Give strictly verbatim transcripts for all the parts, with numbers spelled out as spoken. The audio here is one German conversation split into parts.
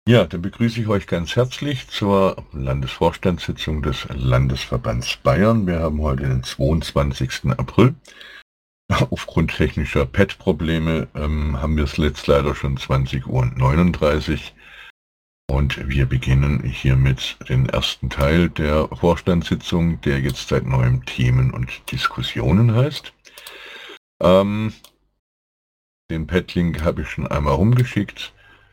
Ja, dann begrüße ich euch ganz herzlich zur Landesvorstandssitzung des Landesverbands Bayern. Wir haben heute den zweiundzwanzigsten April. Aufgrund technischer P E T-Probleme ähm, haben wir es jetzt leider schon zwanzig Uhr neununddreißig und wir beginnen hiermit den ersten Teil der Vorstandssitzung, der jetzt seit neuem Themen und Diskussionen heißt. Ähm, den P E T-Link habe ich schon einmal rumgeschickt.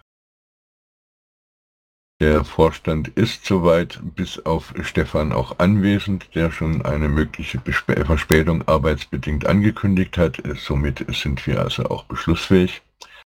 Der Vorstand ist soweit bis auf Stefan auch anwesend, der schon eine mögliche Besp- Verspätung arbeitsbedingt angekündigt hat. Somit sind wir also auch beschlussfähig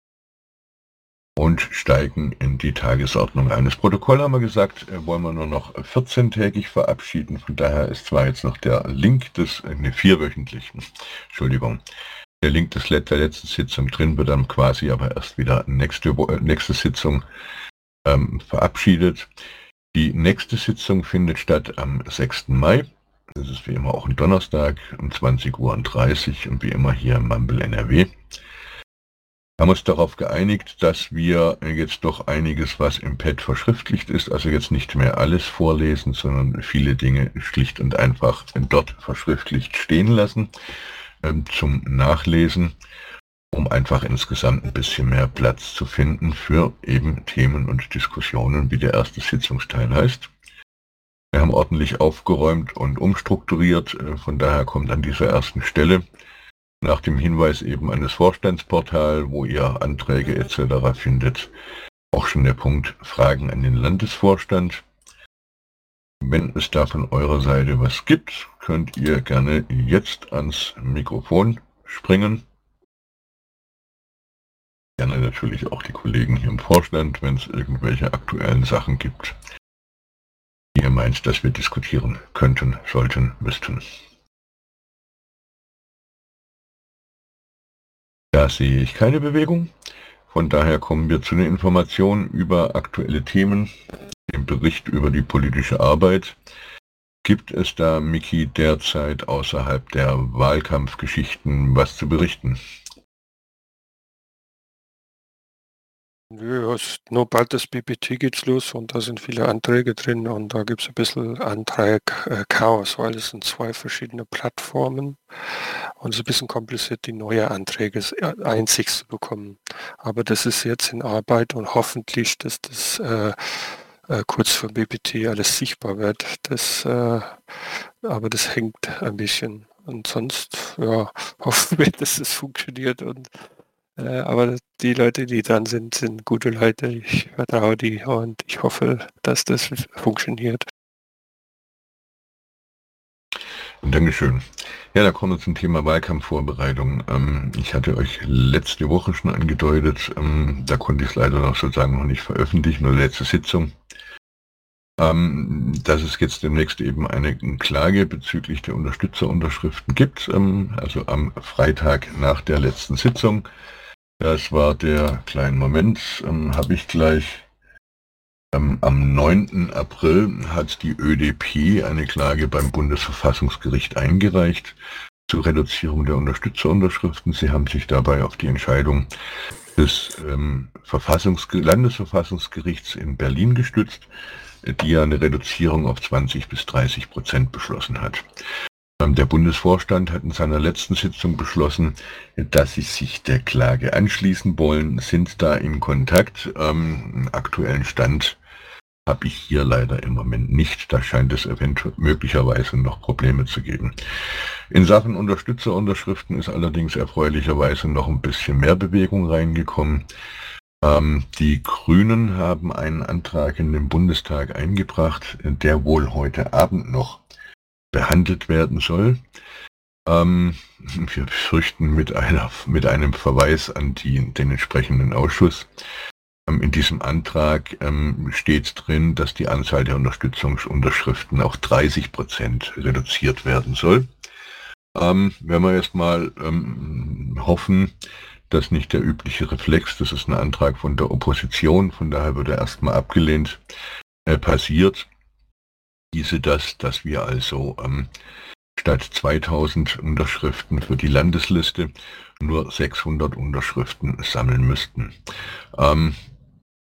und steigen in die Tagesordnung ein. Das Protokoll, haben wir gesagt, äh, wollen wir nur noch vierzehntägig verabschieden. Von daher ist zwar jetzt noch der Link des, äh, ne, vierwöchentlichen, Entschuldigung, der Link des, der letzten Sitzung drin, wird dann quasi aber erst wieder nächste, nächste Sitzung ähm, verabschiedet. Die nächste Sitzung findet statt am sechsten Mai. Das ist wie immer auch ein Donnerstag um zwanzig Uhr dreißig und wie immer hier im Mumble N R W. Wir haben uns darauf geeinigt, dass wir jetzt doch einiges, was im P E T verschriftlicht ist, also jetzt nicht mehr alles vorlesen, sondern viele Dinge schlicht und einfach dort verschriftlicht stehen lassen ähm, zum Nachlesen, um einfach insgesamt ein bisschen mehr Platz zu finden für eben Themen und Diskussionen, wie der erste Sitzungsteil heißt. Wir haben ordentlich aufgeräumt und umstrukturiert, von daher kommt an dieser ersten Stelle nach dem Hinweis eben an das Vorstandsportal, wo ihr Anträge et cetera findet, auch schon der Punkt Fragen an den Landesvorstand. Wenn es da von eurer Seite was gibt, könnt ihr gerne jetzt ans Mikrofon springen. Gerne natürlich auch die Kollegen hier im Vorstand, wenn es irgendwelche aktuellen Sachen gibt, die ihr meint, dass wir diskutieren könnten, sollten, müssten. Da sehe ich keine Bewegung. Von daher kommen wir zu den Informationen über aktuelle Themen, dem Bericht über die politische Arbeit. Gibt es da, Miki, derzeit außerhalb der Wahlkampfgeschichten was zu berichten? Nö, es, nur bald das B B T geht's los und da sind viele Anträge drin und da gibt es ein bisschen Antrag-Chaos, weil es sind zwei verschiedene Plattformen und es ist ein bisschen kompliziert, die neue Anträge einzig zu bekommen. Aber das ist jetzt in Arbeit und hoffentlich, dass das äh, äh, kurz vor B B T alles sichtbar wird. Das, äh, aber das hängt ein bisschen. Und sonst, ja, hoffen wir, dass es funktioniert und Äh, aber die Leute, die dran sind, sind gute Leute. Ich vertraue die und ich hoffe, dass das funktioniert. Dankeschön. Ja, da kommen wir zum Thema Wahlkampfvorbereitung. Ähm, ich hatte euch letzte Woche schon angedeutet, ähm, da konnte ich es leider noch sozusagen noch nicht veröffentlichen, nur letzte Sitzung, ähm, dass es jetzt demnächst eben eine Klage bezüglich der Unterstützerunterschriften gibt, ähm, also am Freitag nach der letzten Sitzung. Das war der kleine Moment, ähm, habe ich gleich. Ähm, am neunten April hat die Ö D P eine Klage beim Bundesverfassungsgericht eingereicht zur Reduzierung der Unterstützerunterschriften. Sie haben sich dabei auf die Entscheidung des ähm, Verfassungsge- Landesverfassungsgerichts in Berlin gestützt, die ja eine Reduzierung auf zwanzig bis dreißig Prozent beschlossen hat. Der Bundesvorstand hat in seiner letzten Sitzung beschlossen, dass sie sich der Klage anschließen wollen, sind da in Kontakt. Ähm, aktuellen Stand habe ich hier leider im Moment nicht. Da scheint es eventuell möglicherweise noch Probleme zu geben. In Sachen Unterstützerunterschriften ist allerdings erfreulicherweise noch ein bisschen mehr Bewegung reingekommen. Ähm, die Grünen haben einen Antrag in den Bundestag eingebracht, der wohl heute Abend noch behandelt werden soll. Ähm, wir befürchten mit, einer, mit einem Verweis an die, den entsprechenden Ausschuss. Ähm, in diesem Antrag ähm, steht drin, dass die Anzahl der Unterstützungsunterschriften auf dreißig Prozent reduziert werden soll. Ähm, wenn wir jetzt mal ähm, hoffen, dass nicht der übliche Reflex, das ist ein Antrag von der Opposition, von daher wird er erstmal abgelehnt, äh, passiert, hieße das, dass wir also ähm, statt zweitausend Unterschriften für die Landesliste nur sechshundert Unterschriften sammeln müssten. Ähm,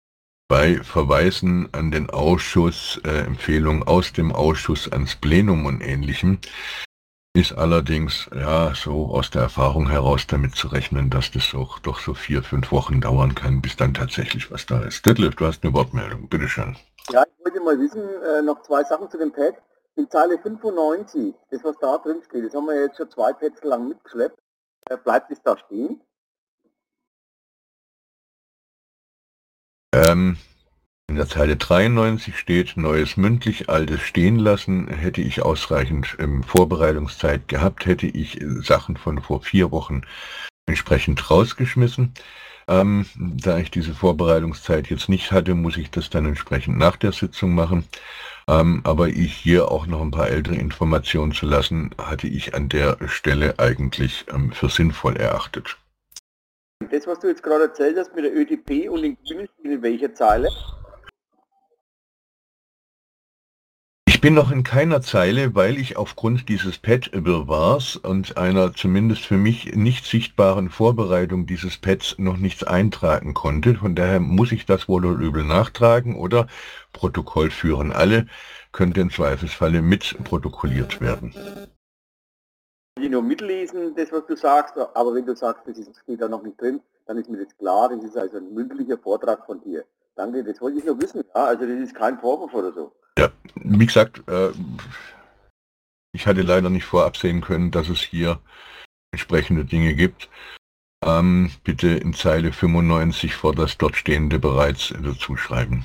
bei Verweisen an den Ausschuss, äh, Empfehlungen aus dem Ausschuss ans Plenum und Ähnlichem, ist allerdings, ja, so aus der Erfahrung heraus damit zu rechnen, dass das auch doch so vier, fünf Wochen dauern kann, bis dann tatsächlich was da ist. Detlef, du hast eine Wortmeldung, bitteschön. Ja, ich wollte mal wissen, äh, noch zwei Sachen zu dem Pad. In Zeile fünfundneunzig, das was da drin steht, das haben wir jetzt schon zwei Pads lang mitgeschleppt. Äh, bleibt es da stehen? Ähm, in der Zeile dreiundneunzig steht, neues mündlich, altes stehen lassen. Hätte ich ausreichend ähm, Vorbereitungszeit gehabt, hätte ich äh, Sachen von vor vier Wochen entsprechend rausgeschmissen. Ähm, da ich diese Vorbereitungszeit jetzt nicht hatte, muss ich das dann entsprechend nach der Sitzung machen. Ähm, aber ich hier auch noch ein paar ältere Informationen zu lassen, hatte ich an der Stelle eigentlich ähm, für sinnvoll erachtet. Das, was du jetzt gerade erzählt hast mit der ÖDP und den Grünen, in welcher Zeile? Ich bin noch in keiner Zeile, weil ich aufgrund dieses Pad-Wirrwarrs und einer zumindest für mich nicht sichtbaren Vorbereitung dieses Pads noch nichts eintragen konnte. Von daher muss ich das wohl oder übel nachtragen oder Protokoll führen. Alle könnte im Zweifelsfalle mit protokolliert werden. Ich nur mitlesen, das was du sagst, aber wenn du sagst, das ist, steht da noch nicht drin, dann ist mir das klar, das ist also ein mündlicher Vortrag von dir. Danke, das wollte ich nur wissen, ja, also das ist kein Vorwurf oder so. Ja, wie gesagt, äh, ich hatte leider nicht vorab sehen können, dass es hier entsprechende Dinge gibt. Ähm, bitte in Zeile fünfundneunzig vor das dort stehende bereits dazu schreiben.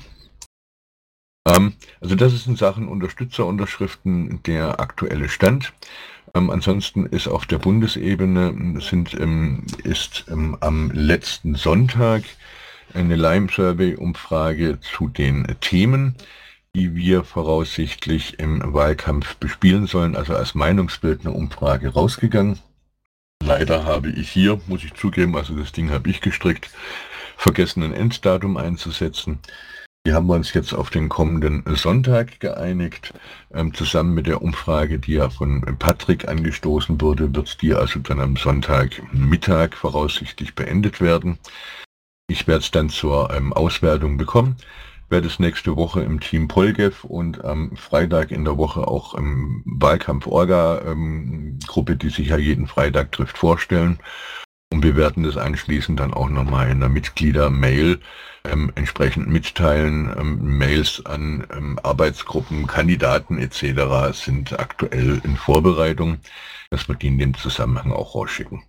Ähm, also das ist in Sachen Unterstützerunterschriften der aktuelle Stand. Ähm, ansonsten ist auf der Bundesebene sind, ähm, ist ähm, am letzten Sonntag eine Lime-Survey-Umfrage zu den Themen, die wir voraussichtlich im Wahlkampf bespielen sollen, also als Meinungsbildner Umfrage rausgegangen. Leider habe ich hier, muss ich zugeben, also das Ding habe ich gestrickt, vergessen ein Enddatum einzusetzen. Die haben wir uns jetzt auf den kommenden Sonntag geeinigt. Ähm, zusammen mit der Umfrage, die ja von Patrick angestoßen wurde, wird die also dann am Sonntagmittag voraussichtlich beendet werden. Ich werde es dann zur ähm, Auswertung bekommen, werde es nächste Woche im Team Polgev und am Freitag in der Woche auch im Wahlkampf-Orga-Gruppe, die sich ja jeden Freitag trifft, vorstellen. Und wir werden das anschließend dann auch nochmal in der Mitglieder-Mail ähm, entsprechend mitteilen. Ähm, Mails an ähm, Arbeitsgruppen, Kandidaten et cetera sind aktuell in Vorbereitung, dass wir die in dem Zusammenhang auch rausschicken.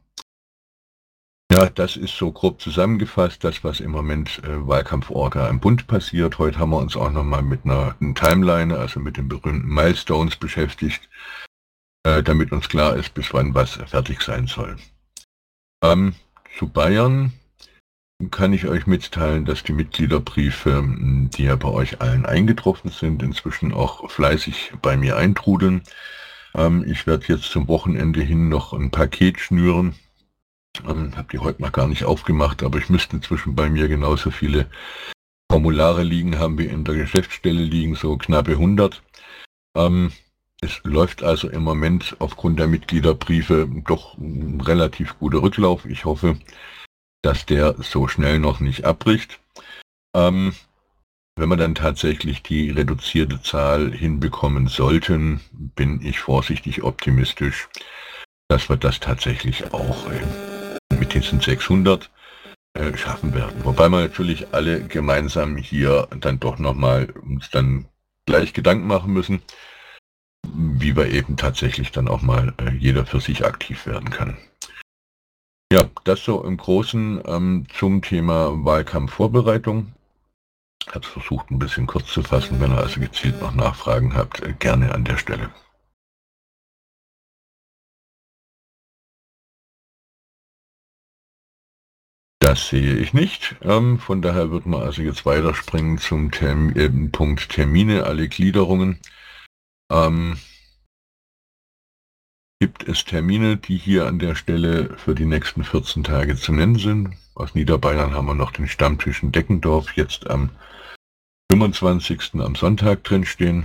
Ja, das ist so grob zusammengefasst, das, was im Moment äh, Wahlkampf-Orga im Bund passiert. Heute haben wir uns auch nochmal mit einer, einer Timeline, also mit den berühmten Milestones beschäftigt, äh, damit uns klar ist, bis wann was fertig sein soll. Ähm, zu Bayern kann ich euch mitteilen, dass die Mitgliederbriefe, die ja bei euch allen eingetroffen sind, inzwischen auch fleißig bei mir eintrudeln. Ähm, ich werde jetzt zum Wochenende hin noch ein Paket schnüren. Ähm, habe die heute noch gar nicht aufgemacht, aber ich müsste inzwischen bei mir genauso viele Formulare liegen haben wie in der Geschäftsstelle liegen, so knappe hundert. Ähm, es läuft also im Moment aufgrund der Mitgliederbriefe doch ein relativ guter Rücklauf. Ich hoffe, dass der so schnell noch nicht abbricht. Ähm, wenn wir dann tatsächlich die reduzierte Zahl hinbekommen sollten, bin ich vorsichtig optimistisch, dass wir das tatsächlich auch äh, mit diesen sechshundert äh, schaffen werden. Wobei wir natürlich alle gemeinsam hier dann doch nochmal uns dann gleich Gedanken machen müssen, wie wir eben tatsächlich dann auch mal äh, jeder für sich aktiv werden kann. Ja, das so im Großen ähm, zum Thema Wahlkampfvorbereitung. Ich habe es versucht, ein bisschen kurz zu fassen. Wenn ihr also gezielt noch Nachfragen habt, äh, gerne an der Stelle. Das sehe ich nicht. Ähm, von daher wird man also jetzt weiterspringen zum Term äh, Punkt Termine, alle Gliederungen. Ähm, gibt es Termine, die hier an der Stelle für die nächsten vierzehn Tage zu nennen sind? Aus Niederbayern haben wir noch den Stammtisch in Deckendorf, jetzt am fünfundzwanzigsten am Sonntag drinstehen.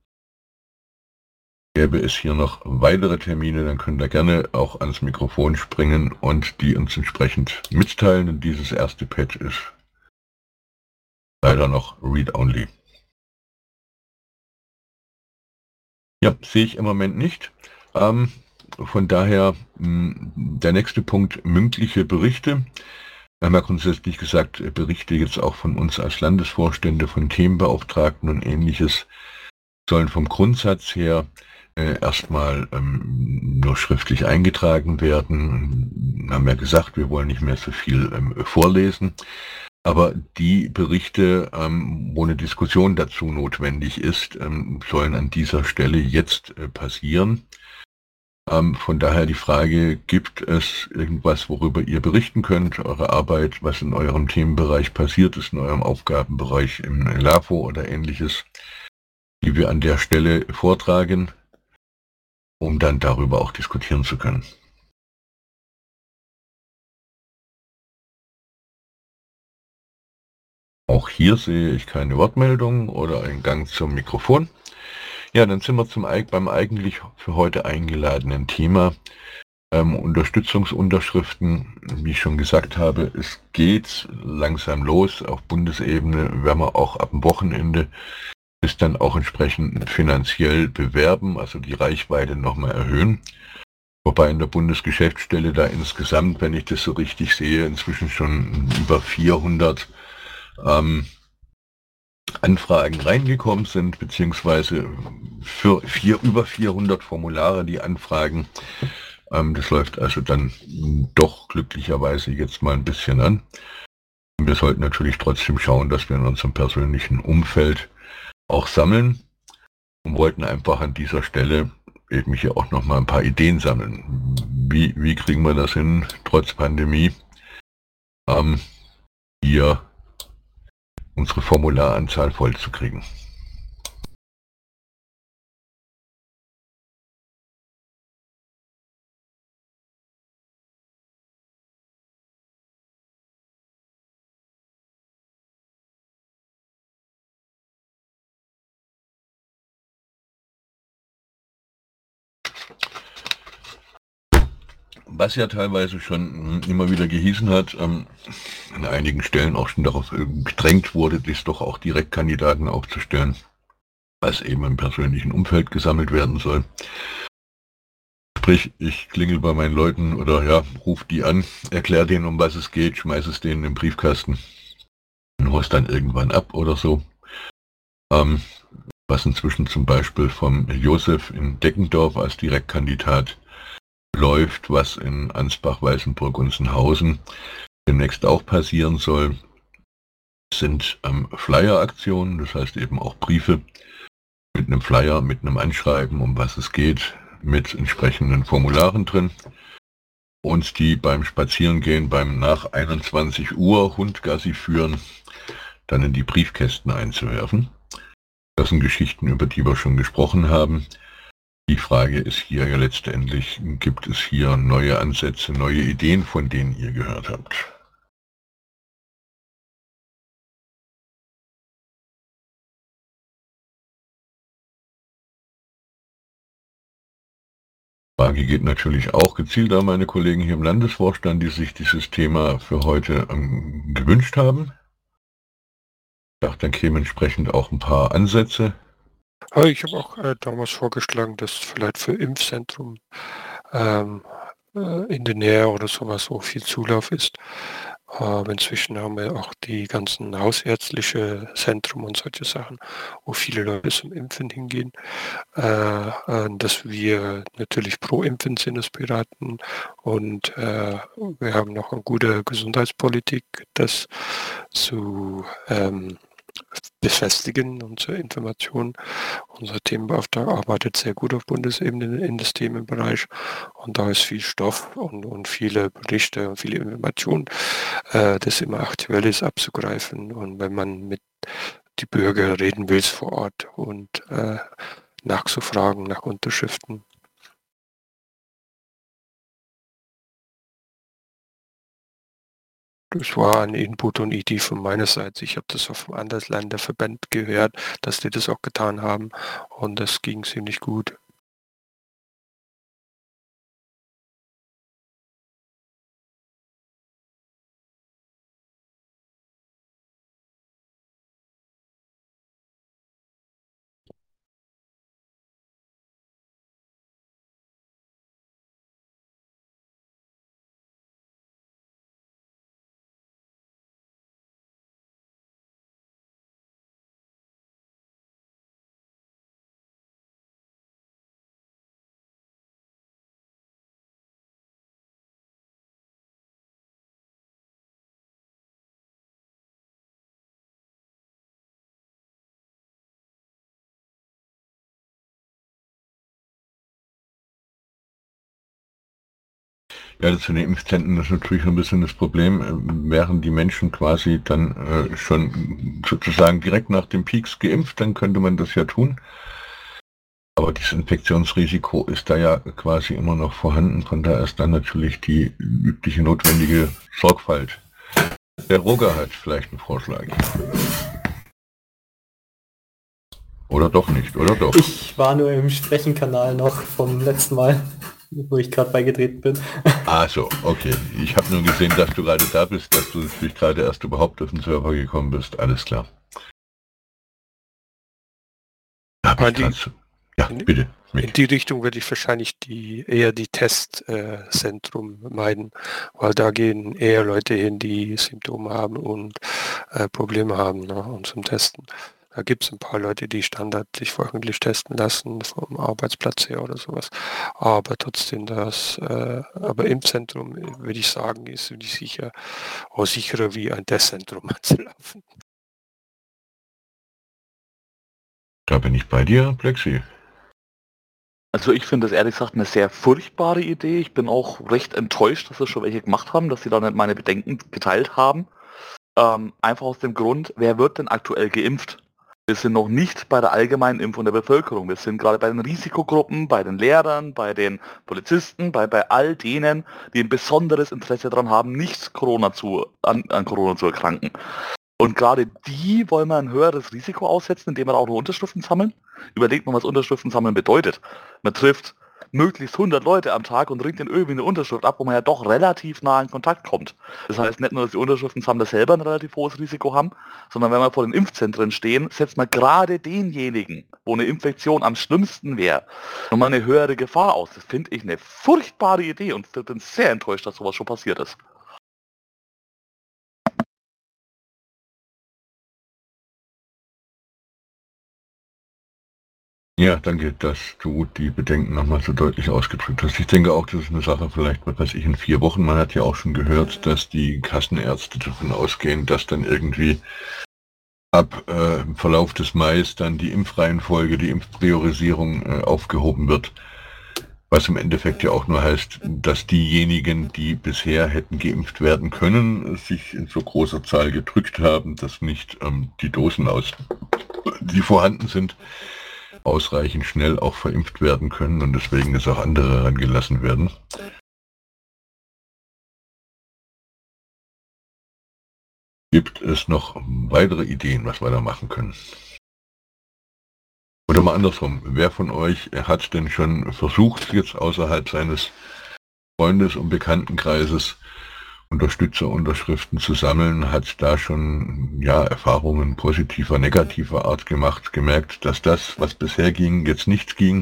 Gäbe es hier noch weitere Termine, dann könnt ihr gerne auch ans Mikrofon springen und die uns entsprechend mitteilen. Und dieses erste Pad ist leider noch Read-Only. Ja, sehe ich im Moment nicht. Ähm, von daher mh, der nächste Punkt, mündliche Berichte. Wir haben ja grundsätzlich gesagt, Berichte jetzt auch von uns als Landesvorstände, von Themenbeauftragten und ähnliches sollen vom Grundsatz her äh, erstmal ähm, nur schriftlich eingetragen werden. Wir haben ja gesagt, wir wollen nicht mehr so viel ähm, vorlesen. Aber die Berichte, ähm, wo eine Diskussion dazu notwendig ist, ähm, sollen an dieser Stelle jetzt äh, passieren. Ähm, von daher die Frage, gibt es irgendwas, worüber ihr berichten könnt, eure Arbeit, was in eurem Themenbereich passiert ist, in eurem Aufgabenbereich im LAFO oder ähnliches, die wir an der Stelle vortragen, um dann darüber auch diskutieren zu können. Auch hier sehe ich keine Wortmeldung oder einen Gang zum Mikrofon. Ja, dann sind wir zum, beim eigentlich für heute eingeladenen Thema. Ähm, Unterstützungsunterschriften, wie ich schon gesagt habe, es geht langsam los. Auf Bundesebene werden wir auch ab dem Wochenende bis dann auch entsprechend finanziell bewerben, also die Reichweite nochmal erhöhen. Wobei in der Bundesgeschäftsstelle da insgesamt, wenn ich das so richtig sehe, inzwischen schon über vierhundert ähm, Anfragen reingekommen sind, beziehungsweise für vier, über vierhundert Formulare, die Anfragen. Ähm, das läuft also dann doch glücklicherweise jetzt mal ein bisschen an. Wir sollten natürlich trotzdem schauen, dass wir in unserem persönlichen Umfeld auch sammeln und wollten einfach an dieser Stelle eben hier auch nochmal ein paar Ideen sammeln. Wie, wie kriegen wir das hin, trotz Pandemie, ähm, hier unsere Formularanzahl voll zu kriegen. Was ja teilweise schon immer wieder gehießen hat, ähm, an einigen Stellen auch schon darauf gedrängt wurde, dies doch auch Direktkandidaten aufzustellen, was eben im persönlichen Umfeld gesammelt werden soll. Sprich, ich klingel bei meinen Leuten oder ja, ruf die an, erkläre denen, um was es geht, schmeiß es denen im Briefkasten und hol es dann irgendwann ab oder so. Ähm, was inzwischen zum Beispiel vom Josef in Deckendorf als Direktkandidat läuft, was in Ansbach, Weißenburg und Senhausen demnächst auch passieren soll, sind ähm, Flyer-Aktionen, das heißt eben auch Briefe mit einem Flyer, mit einem Anschreiben, um was es geht, mit entsprechenden Formularen drin. Und die beim Spazierengehen, beim nach einundzwanzig Uhr Hundgassi führen, dann in die Briefkästen einzuwerfen. Das sind Geschichten, über die wir schon gesprochen haben. Die Frage ist hier ja letztendlich, gibt es hier neue Ansätze, neue Ideen, von denen ihr gehört habt? Die Frage geht natürlich auch gezielt an meine Kollegen hier im Landesvorstand, die sich dieses Thema für heute ähm, gewünscht haben. Ich dachte, dann kämen entsprechend auch ein paar Ansätze. Ich habe auch äh, damals vorgeschlagen, dass vielleicht für Impfzentrum ähm, äh, in der Nähe oder sowas, wo viel Zulauf ist. Aber inzwischen haben wir auch die ganzen hausärztliche Zentrum und solche Sachen, wo viele Leute zum Impfen hingehen, äh, äh, dass wir natürlich pro Impfen sind als Piraten und äh, wir haben noch eine gute Gesundheitspolitik, das zu ähm, befestigen und zur Information. Unser Themenbeauftragter arbeitet sehr gut auf Bundesebene in das Themenbereich und da ist viel Stoff und, und viele Berichte und viele Informationen, äh, das immer aktuell ist, abzugreifen. Und wenn man mit die Bürger reden will vor Ort und äh, nachzufragen nach Unterschriften. Das war ein Input und Idee von meiner Seite. Ich habe das auf einem anderen Länderverband gehört, dass die das auch getan haben und das ging ziemlich gut. Ja, zu den Impfzentren ist natürlich ein bisschen das Problem, wären die Menschen quasi dann äh, schon sozusagen direkt nach dem Peaks geimpft, dann könnte man das ja tun. Aber das Infektionsrisiko ist da ja quasi immer noch vorhanden, von daher ist dann natürlich die übliche notwendige Sorgfalt. Der Roger hat vielleicht einen Vorschlag. Oder doch nicht, oder doch? Ich war nur im Sprechenkanal noch vom letzten Mal, wo ich gerade beigetreten bin. Ah so, okay. Ich habe nur gesehen, dass du gerade da bist, dass du natürlich gerade erst überhaupt auf den Server gekommen bist. Alles klar. Hab ich die, grad, ja, in, bitte. Mit. In die Richtung würde ich wahrscheinlich die eher die Testzentrum äh, meiden, weil da gehen eher Leute hin, die Symptome haben und äh, Probleme haben, ne, und zum Testen. Da gibt es ein paar Leute, die Standard sich wöchentlich testen lassen, vom Arbeitsplatz her oder sowas. Aber trotzdem das, äh, aber im Zentrum, würde ich sagen, ist nicht sicher, auch sicherer wie ein Testzentrum anzulaufen. Da bin ich bei dir, Plexi. Also ich finde das ehrlich gesagt eine sehr furchtbare Idee. Ich bin auch recht enttäuscht, dass das schon welche gemacht haben, dass sie da nicht meine Bedenken geteilt haben. Ähm, einfach aus dem Grund, wer wird denn aktuell geimpft? Wir sind noch nicht bei der allgemeinen Impfung der Bevölkerung. Wir sind gerade bei den Risikogruppen, bei den Lehrern, bei den Polizisten, bei, bei all denen, die ein besonderes Interesse daran haben, nicht Corona zu, an, an Corona zu erkranken. Und gerade die wollen wir ein höheres Risiko aussetzen, indem wir auch noch Unterschriften sammeln. Überlegt mal, was Unterschriften sammeln bedeutet. Man trifft möglichst hundert Leute am Tag und ringt dann irgendwie eine Unterschrift ab, wo man ja doch relativ nah in Kontakt kommt. Das heißt nicht nur, dass die Unterschriftensammler selber ein relativ hohes Risiko haben, sondern wenn wir vor den Impfzentren stehen, setzt man gerade denjenigen, wo eine Infektion am schlimmsten wäre, nochmal eine höhere Gefahr aus. Das finde ich eine furchtbare Idee und ich bin sehr enttäuscht, dass sowas schon passiert ist. Ja, danke, dass du die Bedenken nochmal so deutlich ausgedrückt hast. Ich denke auch, das ist eine Sache vielleicht, was weiß ich, in vier Wochen. Man hat ja auch schon gehört, dass die Kassenärzte davon ausgehen, dass dann irgendwie ab äh, im Verlauf des Mai dann die Impfreihenfolge, die Impfpriorisierung äh, aufgehoben wird. Was im Endeffekt ja auch nur heißt, dass diejenigen, die bisher hätten geimpft werden können, sich in so großer Zahl gedrückt haben, dass nicht ähm, die Dosen aus, die vorhanden sind, ausreichend schnell auch verimpft werden können und deswegen ist auch andere herangelassen werden. Gibt es noch weitere Ideen, was wir da machen können? Oder mal andersrum, wer von euch hat denn schon versucht, jetzt außerhalb seines Freundes- und Bekanntenkreises Unterstützerunterschriften zu sammeln, hat da schon ja Erfahrungen positiver, negativer Art gemacht, gemerkt, dass das, was bisher ging, jetzt nicht ging.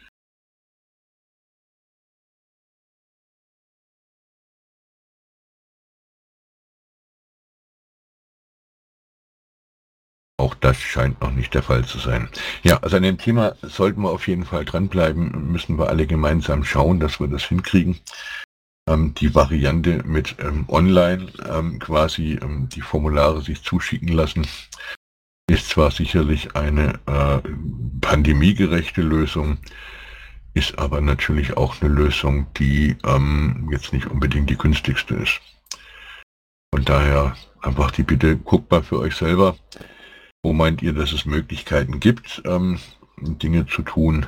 Auch das scheint noch nicht der Fall zu sein. Ja, also an dem Thema sollten wir auf jeden Fall dranbleiben, müssen wir alle gemeinsam schauen, dass wir das hinkriegen. Ähm, die Variante mit ähm, online ähm, quasi ähm, die Formulare sich zuschicken lassen, ist zwar sicherlich eine äh, pandemiegerechte Lösung, ist aber natürlich auch eine Lösung, die ähm, jetzt nicht unbedingt die günstigste ist. Von daher einfach die Bitte, guckt mal für euch selber, wo meint ihr, dass es Möglichkeiten gibt, ähm, Dinge zu tun.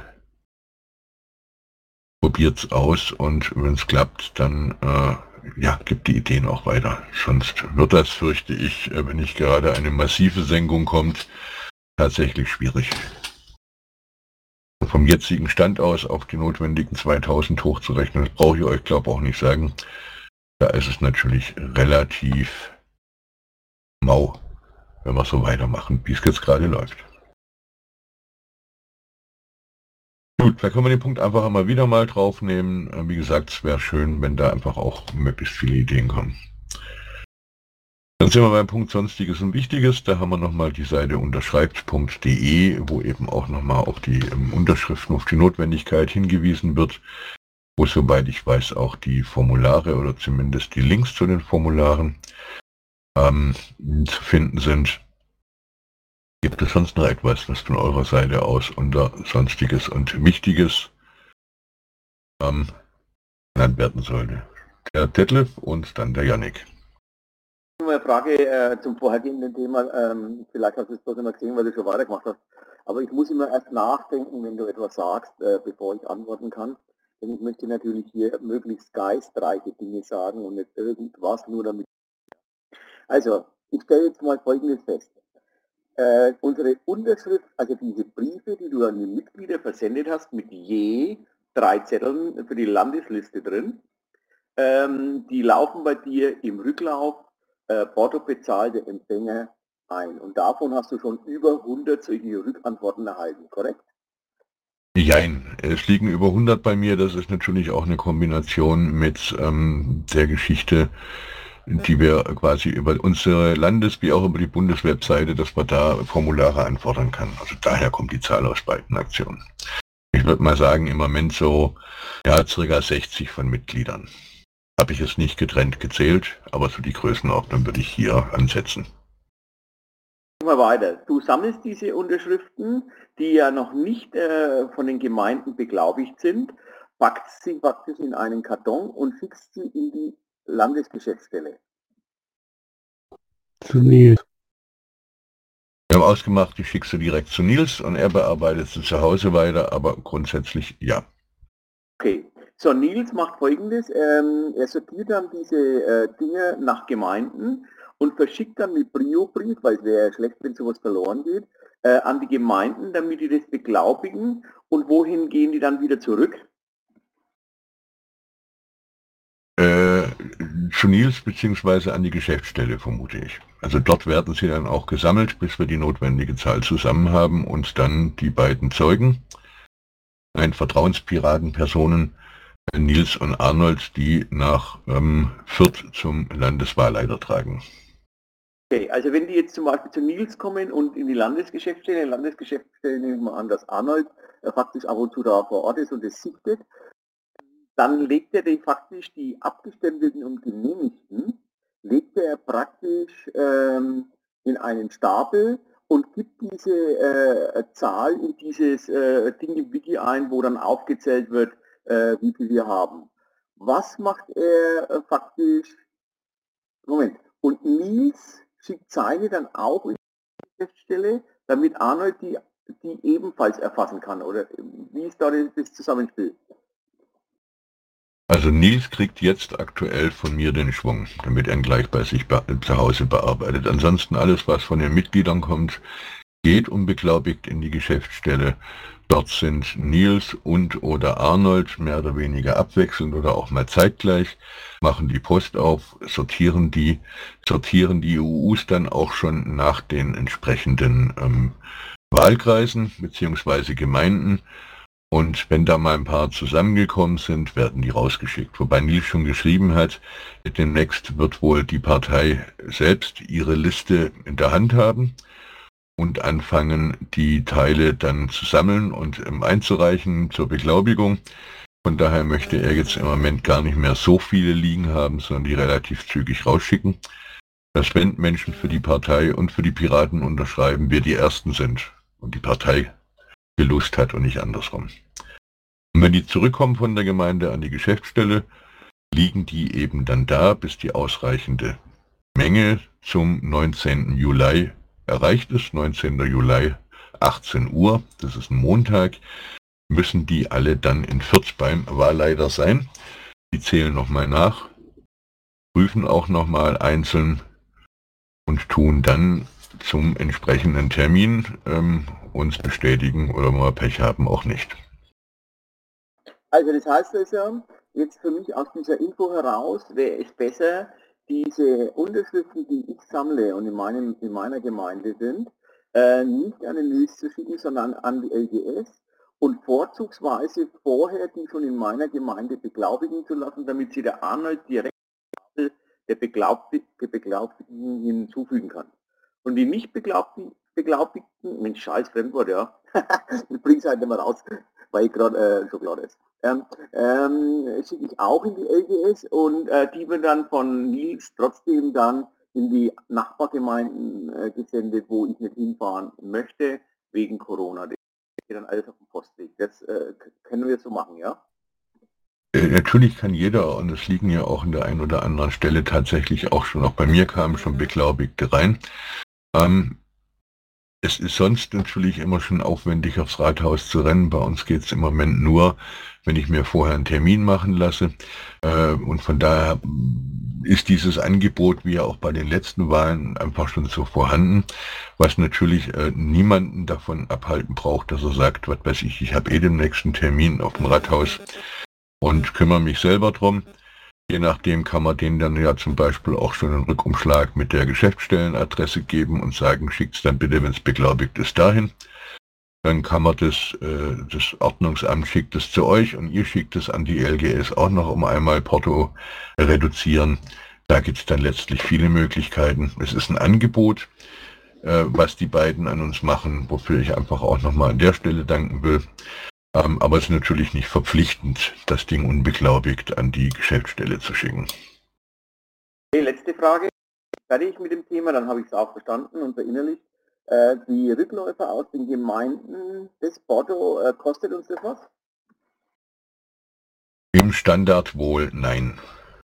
Probiert's aus und wenn es klappt, dann äh, ja, gibt die Ideen auch weiter. Sonst wird das, fürchte ich, äh, wenn nicht gerade eine massive Senkung kommt, tatsächlich schwierig. Und vom jetzigen Stand aus auf die notwendigen zweitausend hochzurechnen, das brauche ich euch, glaube ich, auch nicht sagen. Da ist es natürlich relativ mau, wenn wir so weitermachen, wie es jetzt gerade läuft. Gut, da können wir den Punkt einfach immer wieder mal draufnehmen. Wie gesagt, es wäre schön, wenn da einfach auch möglichst viele Ideen kommen. Dann sind wir beim Punkt Sonstiges und Wichtiges. Da haben wir nochmal die Seite unterschreibt punkt de, wo eben auch nochmal auf die ähm, Unterschriften, auf die Notwendigkeit hingewiesen wird, wo, soweit ich weiß, auch die Formulare oder zumindest die Links zu den Formularen ähm, zu finden sind. Gibt es sonst noch etwas, was von eurer Seite aus unter Sonstiges und Wichtiges ähm, genannt werden sollte? der Detlef und dann der Yannick. Eine Frage äh, zum vorhergehenden Thema. Ähm, vielleicht hast du es bloß immer gesehen, weil du schon weitergemacht hast. Aber ich muss immer erst nachdenken, wenn du etwas sagst, äh, bevor ich antworten kann. Denn ich möchte natürlich hier möglichst geistreiche Dinge sagen und nicht irgendwas, nur damit. Also, ich stelle jetzt mal Folgendes fest. Äh, unsere Unterschrift, also diese Briefe, die du an die Mitglieder versendet hast, mit je drei Zetteln für die Landesliste drin, ähm, die laufen bei dir im Rücklauf äh, Porto bezahlte Empfänger ein. Und davon hast du schon über hundert solche Rückantworten erhalten, korrekt? Jein, es liegen über hundert bei mir. Das ist natürlich auch eine Kombination mit ähm, der Geschichte, die wir quasi über unsere Landes- wie auch über die Bundeswebseite, dass man da Formulare anfordern kann. Also daher kommt die Zahl aus beiden Aktionen. Ich würde mal sagen, im Moment so, ja, circa sechzig von Mitgliedern. Habe ich es nicht getrennt gezählt, aber so die Größenordnung würde ich hier ansetzen. Mal weiter. Du sammelst diese Unterschriften, die ja noch nicht äh, von den Gemeinden beglaubigt sind, packst sie praktisch in einen Karton und schickst sie in die Landesgeschäftsstelle. Zu Nils. Wir haben ausgemacht, ich schicke sie direkt zu Nils und er bearbeitet sie zu Hause weiter, aber grundsätzlich ja. Okay, so Nils macht Folgendes, ähm, er sortiert dann diese äh, Dinge nach Gemeinden und verschickt dann mit Brio-Brief, weil es wäre ja schlecht, wenn sowas verloren geht, äh, an die Gemeinden, damit die das beglaubigen. Und wohin gehen die dann wieder zurück? Äh, zu Nils beziehungsweise an die Geschäftsstelle, vermute ich. Also dort werden sie dann auch gesammelt, bis wir die notwendige Zahl zusammen haben und dann die beiden Zeugen, ein Vertrauenspiratenpersonen, Nils und Arnold, die nach ähm, Fürth zum Landeswahlleiter tragen. Okay, also wenn die jetzt zum Beispiel zu Nils kommen und in die Landesgeschäftsstelle, in die Landesgeschäftsstelle nehmen wir an, dass Arnold äh, faktisch ab und zu da vor Ort ist und das sichtet, dann legt er die faktisch die abgestempelten und genehmigten, legt er praktisch ähm, in einen Stapel und gibt diese äh, Zahl in dieses äh, Ding im Wiki ein, wo dann aufgezählt wird, äh, wie viel wir haben. Was macht er äh, faktisch? Moment. Und Nils schickt seine dann auch in die Geschäftsstelle, damit Arnold die, die ebenfalls erfassen kann. Oder wie ist da das Zusammenspiel? Also Nils kriegt jetzt aktuell von mir den Schwung, damit er ihn gleich bei sich zu Hause bearbeitet. Ansonsten alles, was von den Mitgliedern kommt, geht unbeglaubigt in die Geschäftsstelle. Dort sind Nils und oder Arnold mehr oder weniger abwechselnd oder auch mal zeitgleich, machen die Post auf, sortieren die, sortieren die U Us dann auch schon nach den entsprechenden ähm, Wahlkreisen bzw. Gemeinden. Und wenn da mal ein paar zusammengekommen sind, werden die rausgeschickt. Wobei Nils schon geschrieben hat, demnächst wird wohl die Partei selbst ihre Liste in der Hand haben und anfangen, die Teile dann zu sammeln und ähm, einzureichen zur Beglaubigung. Von daher möchte er jetzt im Moment gar nicht mehr so viele liegen haben, sondern die relativ zügig rausschicken. Dass wenn Menschen für die Partei und für die Piraten unterschreiben, wir die Ersten sind und die Partei Gelust hat und nicht andersrum. Und wenn die zurückkommen von der Gemeinde an die Geschäftsstelle, liegen die eben dann da, bis die ausreichende Menge zum neunzehnten Juli erreicht ist. neunzehnten Juli, achtzehn Uhr, das ist ein Montag, müssen die alle dann in Fürth beim Wahlleiter sein. Die zählen nochmal nach, prüfen auch nochmal einzeln und tun dann zum entsprechenden Termin ähm, uns bestätigen oder wenn wir Pech haben, auch nicht. Also das heißt also, jetzt für mich aus dieser Info heraus wäre es besser, diese Unterschriften, die ich sammle und in, meinem, in meiner Gemeinde sind, äh, nicht an den Nils zu schicken, sondern an die L G S und vorzugsweise vorher die schon in meiner Gemeinde beglaubigen zu lassen, damit sie der Arnold direkt der Beglaubigten Beglaubigten hinzufügen kann. Und die nicht beglaubigten, beglaubigten Mensch, scheiß Fremdwort, ja, ich bring's halt nicht mehr raus, weil ich gerade äh, Schokolade esse. Ähm, ähm, schicke ich auch in die L G S und äh, die wird dann von Nils trotzdem dann in die Nachbargemeinden äh, gesendet, wo ich nicht hinfahren möchte, wegen Corona. Das geht dann alles auf dem Postweg. Das äh, können wir so machen, ja? Äh, natürlich kann jeder, und es liegen ja auch an der einen oder anderen Stelle tatsächlich auch schon, auch bei mir kamen schon Beglaubigte rein. Ähm, es ist sonst natürlich immer schon aufwendig, aufs Rathaus zu rennen. Bei uns geht es im Moment nur, wenn ich mir vorher einen Termin machen lasse. Äh, und von daher ist dieses Angebot, wie ja auch bei den letzten Wahlen, einfach schon so vorhanden, was natürlich äh, niemanden davon abhalten braucht, dass er sagt, was weiß ich, ich habe eh den nächsten Termin auf dem Rathaus und kümmere mich selber drum. Je nachdem kann man denen dann ja zum Beispiel auch schon einen Rückumschlag mit der Geschäftsstellenadresse geben und sagen, schickt's dann bitte, wenn es beglaubigt ist, dahin. Dann kann man das, äh, das Ordnungsamt schickt es zu euch und ihr schickt es an die L G S auch noch um einmal Porto reduzieren. Da gibt es dann letztlich viele Möglichkeiten. Es ist ein Angebot, äh, was die beiden an uns machen, wofür ich einfach auch nochmal an der Stelle danken will. Ähm, aber es ist natürlich nicht verpflichtend, das Ding unbeglaubigt an die Geschäftsstelle zu schicken. Okay, letzte Frage. Fertig mit dem Thema, dann habe ich es auch verstanden und verinnerlicht. Äh, die Rückläufer aus den Gemeinden des Porto, äh, kostet uns das was? Im Standard wohl nein.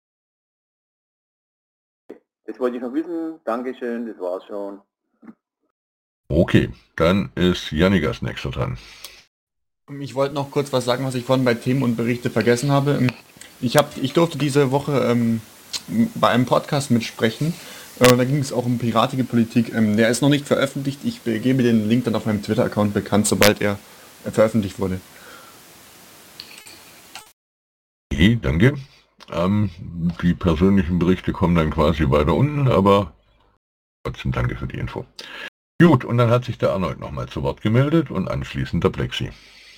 Das wollte ich noch wissen. Dankeschön, das war's schon. Okay, dann ist Jannik als nächster dran. Ich wollte noch kurz was sagen, was ich vorhin bei Themen und Berichte vergessen habe. Ich, hab, ich durfte diese Woche ähm, bei einem Podcast mitsprechen. Äh, da ging es auch um piratige Politik. Ähm, der ist noch nicht veröffentlicht. Ich gebe den Link dann auf meinem Twitter-Account bekannt, sobald er äh, veröffentlicht wurde. Okay, danke. Ähm, die persönlichen Berichte kommen dann quasi weiter unten, aber trotzdem danke für die Info. Gut, und dann hat sich der Arnold nochmal zu Wort gemeldet und anschließend der Plexi.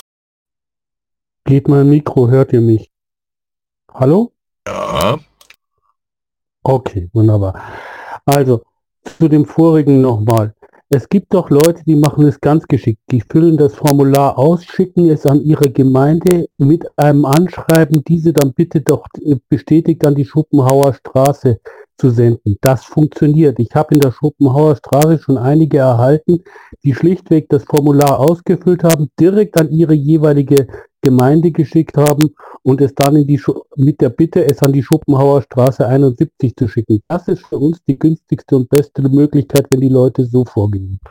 Geht mein Mikro, hört ihr mich? Hallo? Ja. Okay, wunderbar. Also, zu dem vorigen nochmal. Es gibt doch Leute, die machen es ganz geschickt. Die füllen das Formular aus, schicken es an ihre Gemeinde mit einem Anschreiben, diese dann bitte doch bestätigt an die Schopenhauer Straße zu senden. Das funktioniert. Ich habe in der Schopenhauer Straße schon einige erhalten, die schlichtweg das Formular ausgefüllt haben, direkt an ihre jeweilige Gemeinde geschickt haben und es dann in die Schu- mit der Bitte, es an die Schopenhauer Straße einundsiebzig zu schicken. Das ist für uns die günstigste und beste Möglichkeit, wenn die Leute so vorgehen.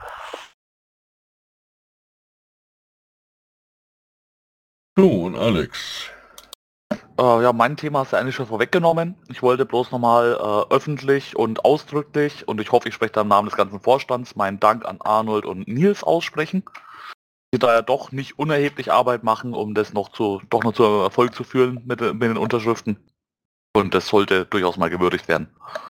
So, und Alex. Äh, ja, mein Thema hast du eigentlich schon vorweggenommen. Ich wollte bloß nochmal äh, öffentlich und ausdrücklich, und ich hoffe, ich spreche da im Namen des ganzen Vorstands, meinen Dank an Arnold und Nils aussprechen, die da ja doch nicht unerheblich Arbeit machen, um das noch zu, doch noch zu Erfolg zu führen mit, mit den Unterschriften. Und das sollte durchaus mal gewürdigt werden.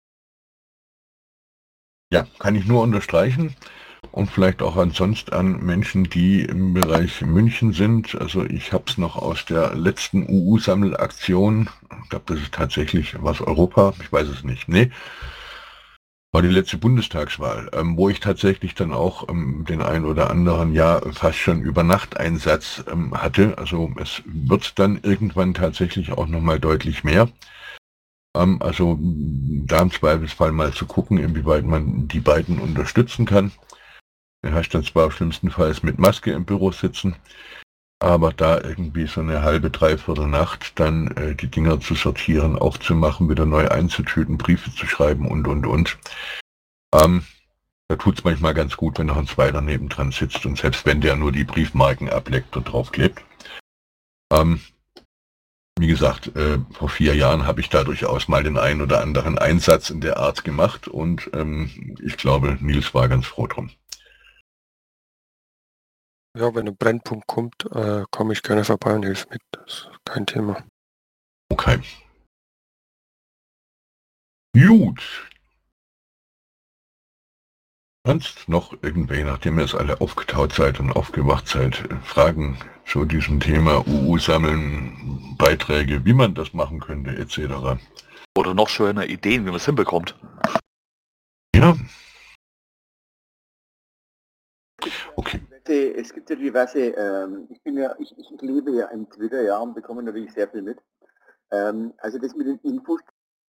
Ja, kann ich nur unterstreichen. Und vielleicht auch ansonsten an Menschen, die im Bereich München sind. Also ich habe es noch aus der letzten U U-Sammelaktion, ich glaube, das ist tatsächlich was Europa, ich weiß es nicht, nee, war die letzte Bundestagswahl, ähm, wo ich tatsächlich dann auch ähm, den einen oder anderen, ja, fast schon Übernachteinsatz ähm, hatte. Also es wird dann irgendwann tatsächlich auch nochmal deutlich mehr. Ähm, also da im Zweifelsfall mal zu gucken, inwieweit man die beiden unterstützen kann. Du hast dann zwar schlimmstenfalls mit Maske im Büro sitzen, aber da irgendwie so eine halbe, dreiviertel Nacht dann äh, die Dinger zu sortieren, aufzumachen, wieder neu einzutüten, Briefe zu schreiben und, und, und. Ähm, da tut es manchmal ganz gut, wenn noch ein zweiter nebendran sitzt und selbst wenn der nur die Briefmarken ableckt und draufklebt. Ähm, wie gesagt, äh, vor vier Jahren habe ich da durchaus mal den einen oder anderen Einsatz in der Art gemacht und ähm, ich glaube, Nils war ganz froh drum. Ja, wenn ein Brennpunkt kommt, äh, komme ich gerne vorbei und helfe mit. Das ist kein Thema. Okay. Gut. Sonst noch irgendwelche, nachdem ihr jetzt alle aufgetaut seid und aufgewacht seid, Fragen zu diesem Thema U U sammeln, Beiträge, wie man das machen könnte, et cetera. Oder noch schöner Ideen, wie man es hinbekommt. Ja. Okay. Es gibt ja diverse, ähm, ich bin ja, ich, ich lebe ja im Twitter, ja, und bekomme natürlich sehr viel mit. Ähm, also das mit den Infos,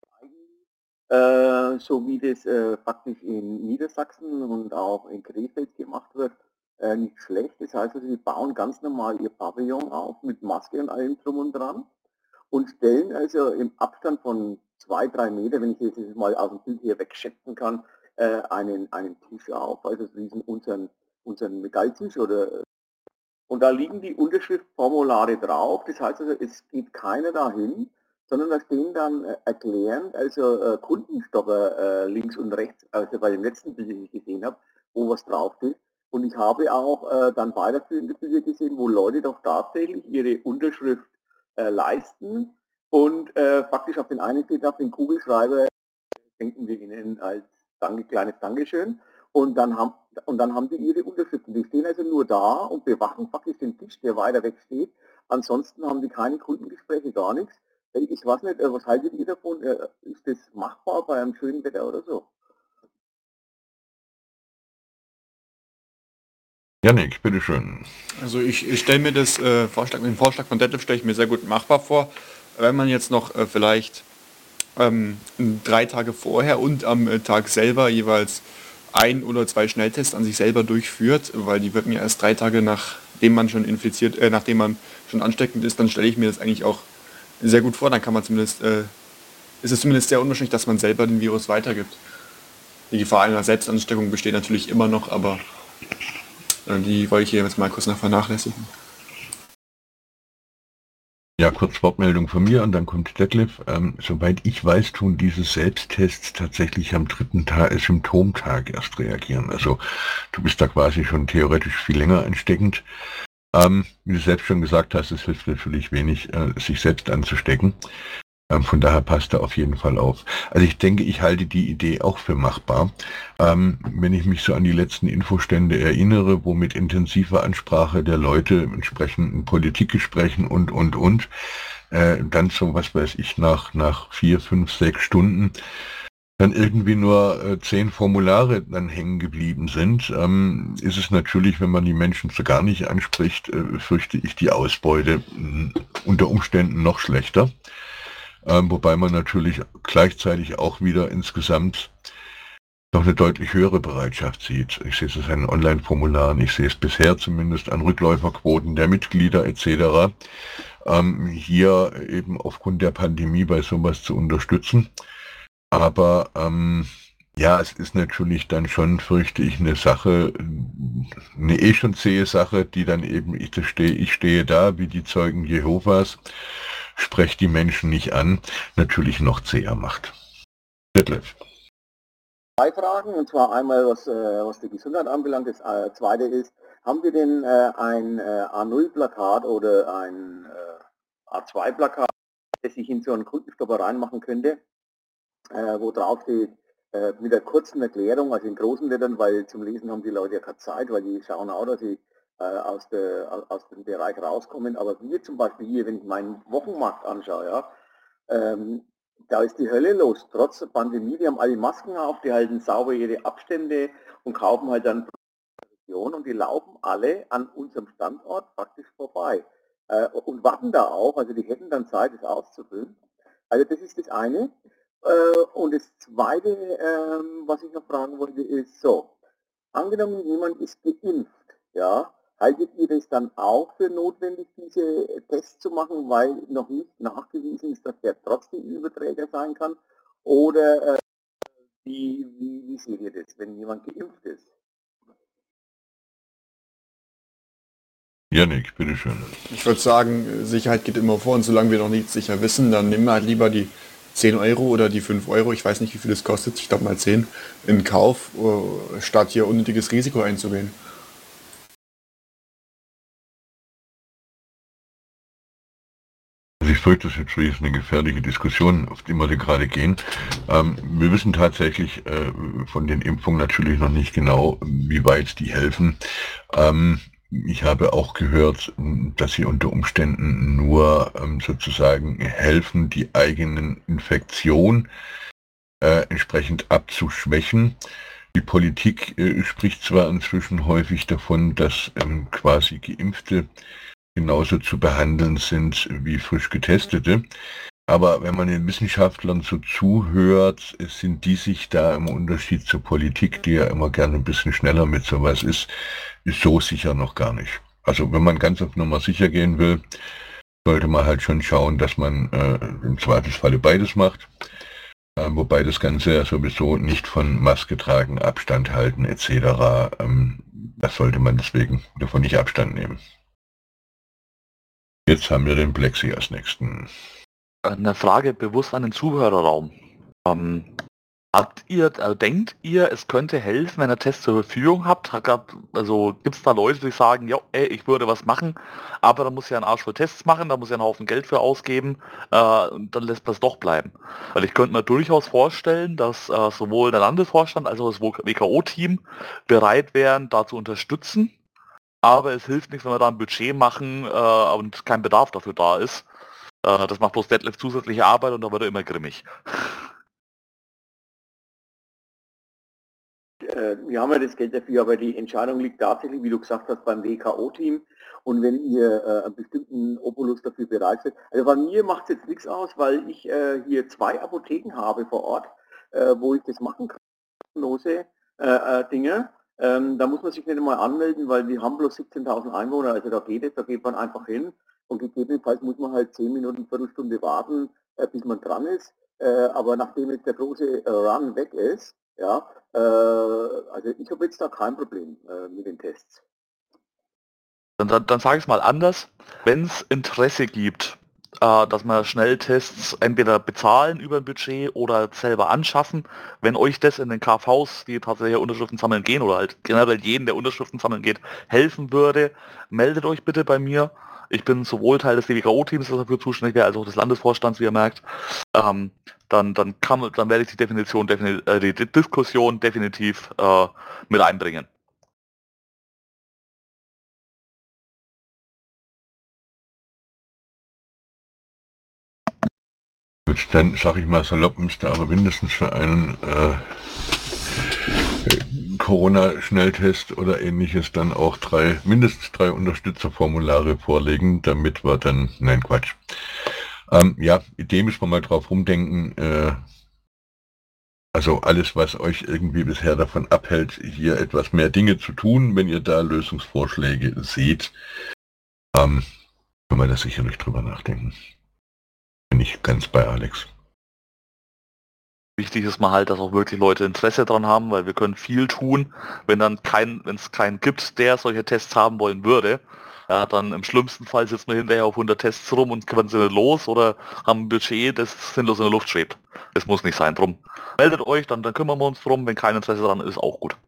äh, so wie das äh, faktisch in Niedersachsen und auch in Krefeld gemacht wird, äh, nicht schlecht. Das heißt, also, die bauen ganz normal ihr Pavillon auf mit Maske und allem drum und dran. und stellen also im Abstand von zwei, drei Meter, wenn ich jetzt mal aus dem Bild hier wegschätzen kann, äh, einen, einen Tisch auf, also diesen unseren, unseren Metalltisch oder und da liegen die Unterschriftformulare drauf. Das heißt also, es geht keiner dahin, sondern da stehen dann äh, erklärend, also äh, Kundenstopper äh, links und rechts, also bei dem letzten Bild, den ich gesehen habe, wo was draufsteht. Und ich habe auch äh, dann weiterführende Bilder gesehen, wo Leute doch tatsächlich ihre Unterschrift äh, leisten und äh, praktisch auf den einen steht auf den Kugelschreiber, denken wir Ihnen als Danke, kleines Dankeschön. Und dann, haben, und dann haben die ihre Unterschriften. Die stehen also nur da und bewachen faktisch den Tisch, der weiter weg steht. Ansonsten haben die keine Kundengespräche, gar nichts. Ich weiß nicht, was haltet ihr davon? Ist das machbar bei einem schönen Wetter oder so? Janik, bitteschön. Also ich, ich stelle mir das äh, Vorschlag, den Vorschlag von Detlef stelle ich mir sehr gut machbar vor. Wenn man jetzt noch äh, vielleicht ähm, drei Tage vorher und am äh, Tag selber jeweils ein oder zwei Schnelltests an sich selber durchführt, weil die wirken ja erst drei Tage nachdem man schon infiziert, äh, nachdem man schon ansteckend ist, dann stelle ich mir das eigentlich auch sehr gut vor. Dann kann man zumindest, äh, ist es zumindest sehr unwahrscheinlich, dass man selber den Virus weitergibt. Die Gefahr einer Selbstansteckung besteht natürlich immer noch, aber äh, die wollte ich hier jetzt mal kurz noch vernachlässigen. Ja, kurz Wortmeldung von mir und dann kommt Detlef. Ähm, soweit ich weiß, tun diese Selbsttests tatsächlich am dritten Tag, äh, Symptomtag erst reagieren. Also du bist da quasi schon theoretisch viel länger ansteckend. Ähm, wie du selbst schon gesagt hast, es hilft natürlich wenig, äh, sich selbst anzustecken. Ähm, von daher passt er auf jeden Fall auf. Also ich denke, ich halte die Idee auch für machbar. Ähm, wenn ich mich so an die letzten Infostände erinnere, wo mit intensiver Ansprache der Leute entsprechenden Politikgesprächen und, und, und, äh, dann so, was weiß ich, nach, nach vier, fünf, sechs Stunden dann irgendwie nur äh, zehn Formulare dann hängen geblieben sind, ähm, ist es natürlich, wenn man die Menschen so gar nicht anspricht, äh, fürchte ich die Ausbeute mh, unter Umständen noch schlechter. Ähm, wobei man natürlich gleichzeitig auch wieder insgesamt noch eine deutlich höhere Bereitschaft sieht. Ich sehe es an den Online-Formularen, ich sehe es bisher zumindest an Rückläuferquoten der Mitglieder et cetera. Ähm, hier eben aufgrund der Pandemie bei sowas zu unterstützen. Aber ähm, ja, es ist natürlich dann schon, fürchte ich, eine Sache, eine eh schon zähe Sache, die dann eben, ich stehe, ich stehe da wie die Zeugen Jehovas, sprecht die Menschen nicht an, natürlich noch zäher macht. Detlef. Zwei Fragen, und zwar einmal, was, äh, was die Gesundheit anbelangt. Das äh, zweite ist, haben wir denn äh, ein äh, A null Plakat oder ein äh, A zwei Plakat, das ich in so einen Kundenstopper reinmachen könnte, äh, wo drauf steht, äh, mit der kurzen Erklärung, also in großen Lettern, weil zum Lesen haben die Leute ja keine Zeit, weil die schauen auch, dass sie Aus, der, aus dem Bereich rauskommen, aber wir zum Beispiel hier, wenn ich meinen Wochenmarkt anschaue, ja, ähm, da ist die Hölle los, trotz der Pandemie, die haben alle Masken auf, die halten sauber ihre Abstände und kaufen halt dann Produktion und die laufen alle an unserem Standort praktisch vorbei äh, und warten da auch, also die hätten dann Zeit, das auszufüllen. Also das ist das eine. Äh, und das zweite, äh, was ich noch fragen wollte, ist so, angenommen jemand ist geimpft, ja, haltet ihr das dann auch für notwendig, diese Tests zu machen, weil noch nicht nachgewiesen ist, dass der trotzdem Überträger sein kann? Oder äh, wie, wie, wie seht ihr das, wenn jemand geimpft ist? Janik, bitteschön. Ich würde sagen, Sicherheit geht immer vor und solange wir noch nichts sicher wissen, dann nehmen wir halt lieber die zehn Euro oder die fünf Euro, ich weiß nicht, wie viel das kostet, ich glaube mal zehn, in Kauf, statt hier unnötiges Risiko einzugehen. Also ich fürchte, das ist jetzt eine gefährliche Diskussion, auf die wir gerade gehen. Ähm, wir wissen tatsächlich äh, von den Impfungen natürlich noch nicht genau, wie weit die helfen. Ähm, ich habe auch gehört, dass sie unter Umständen nur ähm, sozusagen helfen, die eigenen Infektion äh, entsprechend abzuschwächen. Die Politik äh, spricht zwar inzwischen häufig davon, dass ähm, quasi Geimpfte genauso zu behandeln sind wie frisch Getestete. Aber wenn man den Wissenschaftlern so zuhört, sind die sich da im Unterschied zur Politik, die ja immer gerne ein bisschen schneller mit sowas ist, ist so sicher noch gar nicht. Also wenn man ganz auf Nummer sicher gehen will, sollte man halt schon schauen, dass man äh, im Zweifelsfalle beides macht. Äh, wobei das Ganze ja sowieso nicht von Maske tragen, Abstand halten et cetera. Ähm, das sollte man deswegen davon nicht Abstand nehmen. Jetzt haben wir den Plexi als nächsten. Eine Frage bewusst an den Zuhörerraum. Ähm, habt ihr, äh, denkt ihr, es könnte helfen, wenn ihr Tests zur Verfügung habt? Hat, also gibt es da Leute, die sagen, ja, ey, ich würde was machen, aber da muss ja einen Arsch voll Tests machen, da muss ja einen Haufen Geld für ausgeben, äh, und dann lässt man es doch bleiben. Weil ich könnte mir durchaus vorstellen, dass äh, sowohl der Landesvorstand als auch das W K O-Team bereit wären, da zu unterstützen. Aber es hilft nichts, wenn wir da ein Budget machen äh, und kein Bedarf dafür da ist. Äh, das macht bloß Detlef zusätzliche Arbeit und da wird er immer grimmig. Wir haben ja das Geld dafür, aber die Entscheidung liegt tatsächlich, wie du gesagt hast, beim W K O-Team. Und wenn ihr äh, einen bestimmten Obolus dafür bereit seid, also bei mir macht es jetzt nichts aus, weil ich äh, hier zwei Apotheken habe vor Ort, äh, wo ich das machen kann, kostenlose äh, äh, Dinge. Ähm, da muss man sich nicht einmal anmelden, weil wir haben bloß siebzehntausend Einwohner, also da geht es, da geht man einfach hin und gegebenenfalls muss man halt zehn Minuten, Viertelstunde warten, äh, bis man dran ist. Äh, aber nachdem jetzt der große äh, Run weg ist, ja, äh, also ich habe jetzt da kein Problem äh, mit den Tests. Dann, dann, dann sage ich es mal anders. Wenn es Interesse gibt, äh, dass wir Schnelltests entweder bezahlen über ein Budget oder selber anschaffen, wenn euch das in den K Vs, die tatsächlich Unterschriften sammeln gehen, oder halt generell jeden, der Unterschriften sammeln geht, helfen würde, meldet euch bitte bei mir. Ich bin sowohl Teil des D W K O-Teams, das dafür zuständig wäre, als auch des Landesvorstands, wie ihr merkt. Ähm, dann, dann, kann, dann werde ich die Definition, defini äh, die Diskussion definitiv äh, mit einbringen. Gut, dann sage ich mal salopp, müsste aber mindestens für einen äh, Corona-Schnelltest oder ähnliches dann auch drei, mindestens drei Unterstützerformulare vorlegen, damit wir dann, nein Quatsch. Ähm, ja, Idee müssen wir mal drauf rumdenken. Äh, also alles, was euch irgendwie bisher davon abhält, hier etwas mehr Dinge zu tun, wenn ihr da Lösungsvorschläge seht, ähm, können wir da sicherlich drüber nachdenken. Bin ich ganz bei Alex. Wichtig ist mal halt, dass auch wirklich Leute Interesse dran haben, weil wir können viel tun, wenn dann kein, wenn es keinen gibt, der solche Tests haben wollen würde. Ja, dann im schlimmsten Fall sitzen wir hinterher auf hundert Tests rum und können sie nicht los oder haben ein Budget, das sinnlos in der Luft schwebt. Das muss nicht sein. Drum meldet euch, dann, dann kümmern wir uns drum. Wenn kein Interesse dran ist, auch gut.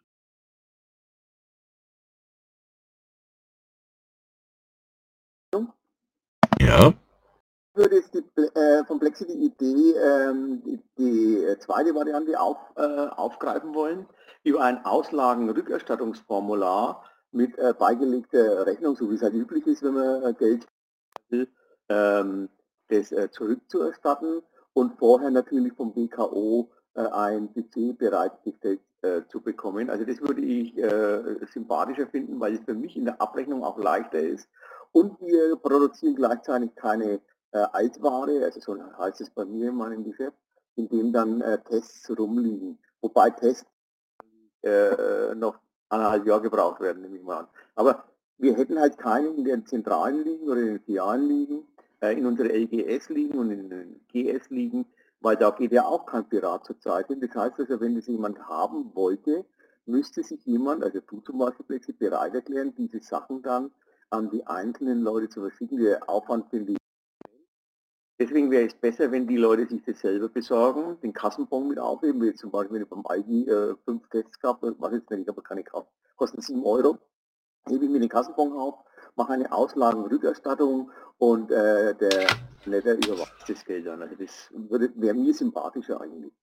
Ja. Ich würde jetzt die, äh, von Plexi die Idee, ähm, die, die zweite Variante auf, äh, aufgreifen wollen, über ein Auslagenrückerstattungsformular mit äh, beigelegter Rechnung, so wie es halt üblich ist, wenn man äh, Geld will, ähm, das äh, zurückzuerstatten und vorher natürlich vom W K O äh, ein Budget bereitgestellt äh, zu bekommen. Also das würde ich äh, sympathischer finden, weil es für mich in der Abrechnung auch leichter ist. Und wir produzieren gleichzeitig keine äh, Altware, also so heißt es bei mir in meinem Geschäft, in dem dann äh, Tests rumliegen. Wobei Tests äh, noch eineinhalb Jahre gebraucht werden, nehme ich mal an. Aber wir hätten halt keine in den Zentralen liegen oder in den Filialen liegen, äh, in unseren L G S liegen und in den G S liegen, weil da geht ja auch kein Pirat zur Zeit hin. Das heißt also, wenn das jemand haben wollte, müsste sich jemand, also du zum Beispiel, plötzlich bereit erklären, diese Sachen dann an die einzelnen Leute zu verschicken. Der Aufwand finde ich. Deswegen wäre es besser, wenn die Leute sich das selber besorgen, den Kassenbon mit aufheben, wie zum Beispiel, wenn ich beim Aldi äh, fünf Tests gehabt habe, was jetzt nicht, ich habe keine Kraft, kosten sieben Euro, hebe ich mir den Kassenbon auf, mache eine Auslagenrückerstattung und äh, der Netter überwacht das Geld dann. Also das wäre mir sympathischer eigentlich.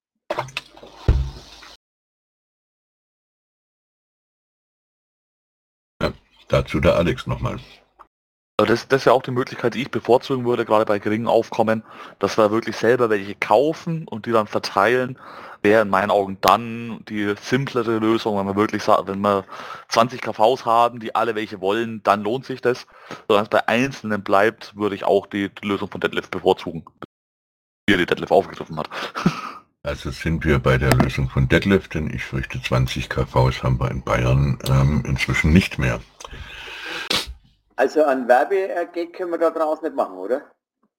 Ja, dazu der Alex nochmal. Das, das ist ja auch die Möglichkeit, die ich bevorzugen würde, gerade bei geringem Aufkommen, dass wir wirklich selber welche kaufen und die dann verteilen, wäre in meinen Augen dann die simplere Lösung, wenn wir wirklich sagen, wenn wir zwanzig K Vs haben, die alle welche wollen, dann lohnt sich das. Solange es bei Einzelnen bleibt, würde ich auch die, die Lösung von Detlef bevorzugen, wie er die Detlef aufgegriffen hat. Also sind wir bei der Lösung von Detlef, denn ich fürchte zwanzig K Vs haben wir in Bayern ähm, inzwischen nicht mehr. Also ein Werbegag können wir da draußen nicht machen, oder?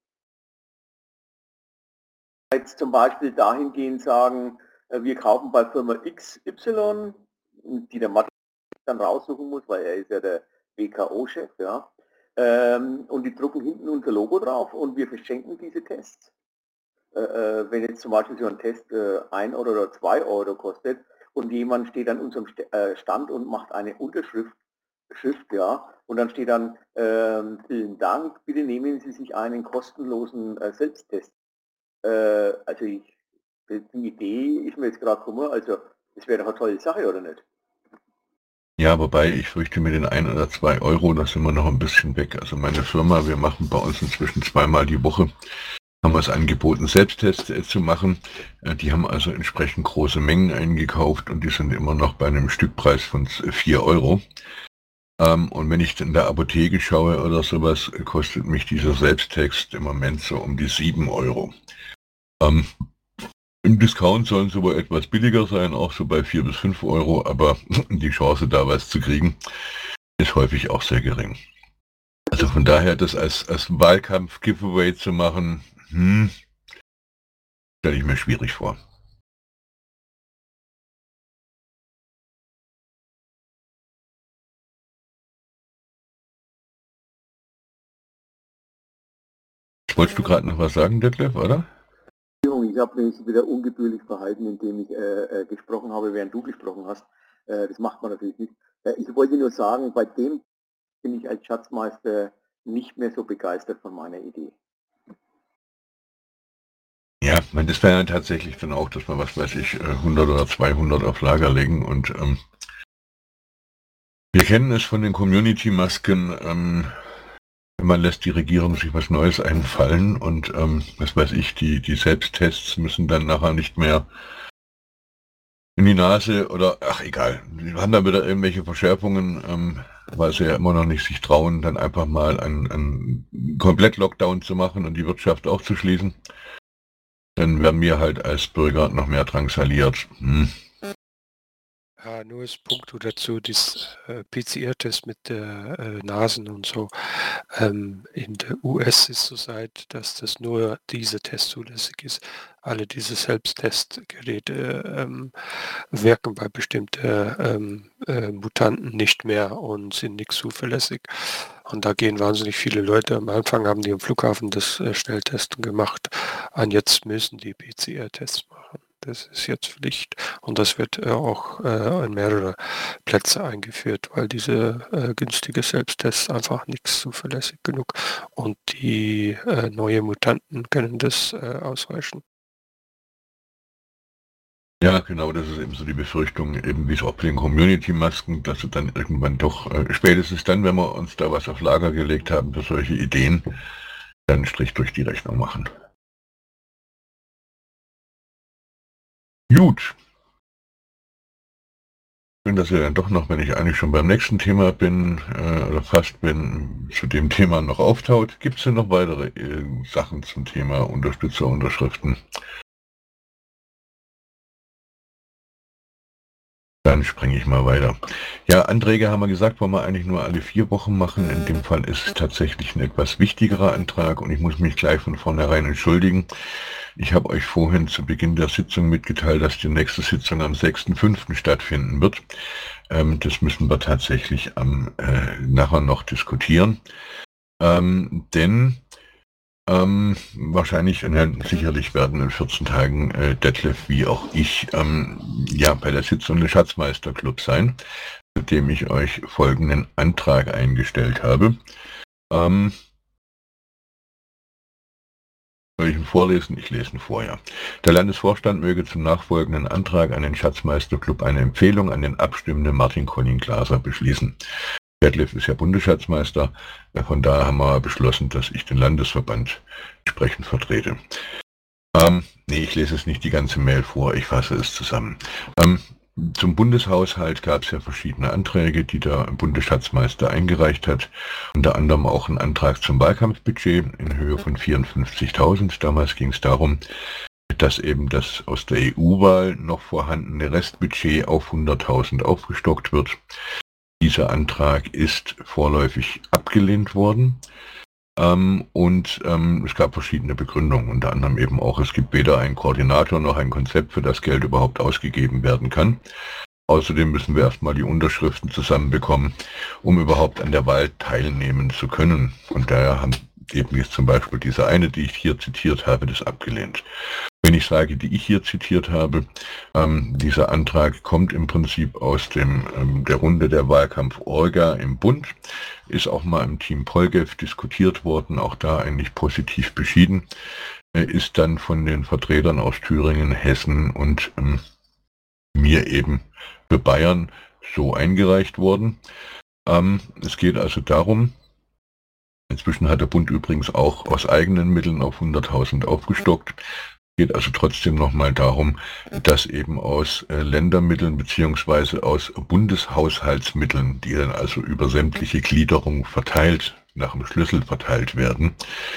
Jetzt zum Beispiel dahingehend sagen, wir kaufen bei Firma X Y, die der Martin dann raussuchen muss, weil er ist ja der W K O-Chef, ja. Ähm, und die drucken hinten unser Logo drauf und wir verschenken diese Tests. Äh, wenn jetzt zum Beispiel so ein Test äh, ein Euro oder zwei Euro kostet und jemand steht an unserem St äh, Stand und macht eine Unterschrift, Schrift, ja, und dann steht dann, äh, vielen Dank, bitte nehmen Sie sich einen kostenlosen äh, Selbsttest. Äh, also ich, die Idee ist mir jetzt gerade gekommen, also das wäre doch eine tolle Sache, oder nicht? Ja, wobei ich fürchte, mit den ein oder zwei Euro, da sind wir noch ein bisschen weg. Also meine Firma, wir machen bei uns inzwischen zweimal die Woche, haben wir es angeboten, Selbsttests äh, zu machen. Äh, die haben also entsprechend große Mengen eingekauft und die sind immer noch bei einem Stückpreis von vier Euro. Ähm, und wenn ich in der Apotheke schaue oder sowas, kostet mich dieser Selbsttest im Moment so um die sieben Euro. Ähm, Im Discount sollen sie wohl etwas billiger sein, auch so bei vier bis fünf Euro, aber die Chance da was zu kriegen, ist häufig auch sehr gering. Also von daher, das als, als Wahlkampf-Giveaway zu machen, hm, stelle ich mir schwierig vor. Wolltest du gerade noch was sagen, Detlef, oder? Ich habe mich wieder ungebührlich verhalten, indem ich äh, äh, gesprochen habe, während du gesprochen hast. Äh, das macht man natürlich nicht. Äh, ich wollte nur sagen, bei dem bin ich als Schatzmeister nicht mehr so begeistert von meiner Idee. Ja, ich meine, das wäre ja tatsächlich dann auch, dass wir, was weiß ich, hundert oder zweihundert auf Lager legen und ähm, wir kennen es von den Community-Masken, ähm, man lässt die Regierung sich was Neues einfallen und ähm, was weiß ich, die, die Selbsttests müssen dann nachher nicht mehr in die Nase oder, ach egal, wir haben da wieder irgendwelche Verschärfungen, ähm, weil sie ja immer noch nicht sich trauen, dann einfach mal einen, einen Komplett-Lockdown zu machen und die Wirtschaft auch zu schließen. Dann werden wir halt als Bürger noch mehr drangsaliert. Hm. Ja, nur als Punkt dazu, das äh, P C R-Test mit der äh, Nasen und so. Ähm, in der U S ist so seit, dass das nur dieser Test zulässig ist. Alle diese Selbsttestgeräte ähm, wirken bei bestimmten ähm, äh, Mutanten nicht mehr und sind nicht zuverlässig. Und da gehen wahnsinnig viele Leute. Am Anfang haben die am Flughafen das äh, Schnelltesten gemacht. Und jetzt müssen die P C R-Tests machen. Das ist jetzt Pflicht und das wird äh, auch äh, in mehrere Plätze eingeführt, weil diese äh, günstige Selbsttests einfach nichts zuverlässig genug und die äh, neue Mutanten können das äh, ausreichen. Ja, genau, das ist eben so die Befürchtung, eben wie es auch bei den Community-Masken, dass sie dann irgendwann doch, äh, spätestens dann, wenn wir uns da was auf Lager gelegt haben für solche Ideen, dann einen Strich durch die Rechnung machen. Gut. Schön, dass ihr dann doch noch, wenn ich eigentlich schon beim nächsten Thema bin, äh, oder fast bin, zu dem Thema noch auftaut. Gibt es denn noch weitere äh, Sachen zum Thema Unterstützerunterschriften? Dann springe ich mal weiter. Ja, Anträge haben wir gesagt, wollen wir eigentlich nur alle vier Wochen machen. In dem Fall ist es tatsächlich ein etwas wichtigerer Antrag und ich muss mich gleich von vornherein entschuldigen. Ich habe euch vorhin zu Beginn der Sitzung mitgeteilt, dass die nächste Sitzung am sechsten fünften stattfinden wird. Ähm, das müssen wir tatsächlich am, äh, nachher noch diskutieren. Ähm, denn ähm, wahrscheinlich, äh, sicherlich werden in vierzehn Tagen äh, Detlef wie auch ich ähm, ja, bei der Sitzung des Schatzmeisterclubs sein, zu dem ich euch folgenden Antrag eingestellt habe. Ähm, Soll ich ihn vorlesen? Ich lese ihn vorher. Der Landesvorstand möge zum nachfolgenden Antrag an den Schatzmeisterclub eine Empfehlung an den abstimmenden Martin Colin Glaser beschließen. Detlef ist ja Bundesschatzmeister, von daher haben wir beschlossen, dass ich den Landesverband entsprechend vertrete. Ähm, nee, ich lese es nicht die ganze Mail vor, ich fasse es zusammen. Ähm, Zum Bundeshaushalt gab es ja verschiedene Anträge, die der Bundesschatzmeister eingereicht hat. Unter anderem auch ein Antrag zum Wahlkampfbudget in Höhe von vierundfünfzigtausend. Damals ging es darum, dass eben das aus der E U-Wahl noch vorhandene Restbudget auf hunderttausend aufgestockt wird. Dieser Antrag ist vorläufig abgelehnt worden. Ähm, und ähm, es gab verschiedene Begründungen, unter anderem eben auch, es gibt weder einen Koordinator noch ein Konzept, für das Geld überhaupt ausgegeben werden kann. Außerdem müssen wir erstmal die Unterschriften zusammenbekommen, um überhaupt an der Wahl teilnehmen zu können. Und daher haben eben jetzt zum Beispiel diese eine, die ich hier zitiert habe, das abgelehnt. Wenn ich sage, die ich hier zitiert habe, ähm, dieser Antrag kommt im Prinzip aus dem, ähm, der Runde der Wahlkampf-Orga im Bund, ist auch mal im Team Polgev diskutiert worden, auch da eigentlich positiv beschieden, äh, ist dann von den Vertretern aus Thüringen, Hessen und ähm, mir eben für Bayern so eingereicht worden. Ähm, es geht also darum, inzwischen hat der Bund übrigens auch aus eigenen Mitteln auf hunderttausend aufgestockt. Es geht also trotzdem nochmal darum, dass eben aus äh, Ländermitteln beziehungsweise aus Bundeshaushaltsmitteln, die dann also über sämtliche Gliederungen verteilt, nach dem Schlüssel verteilt werden,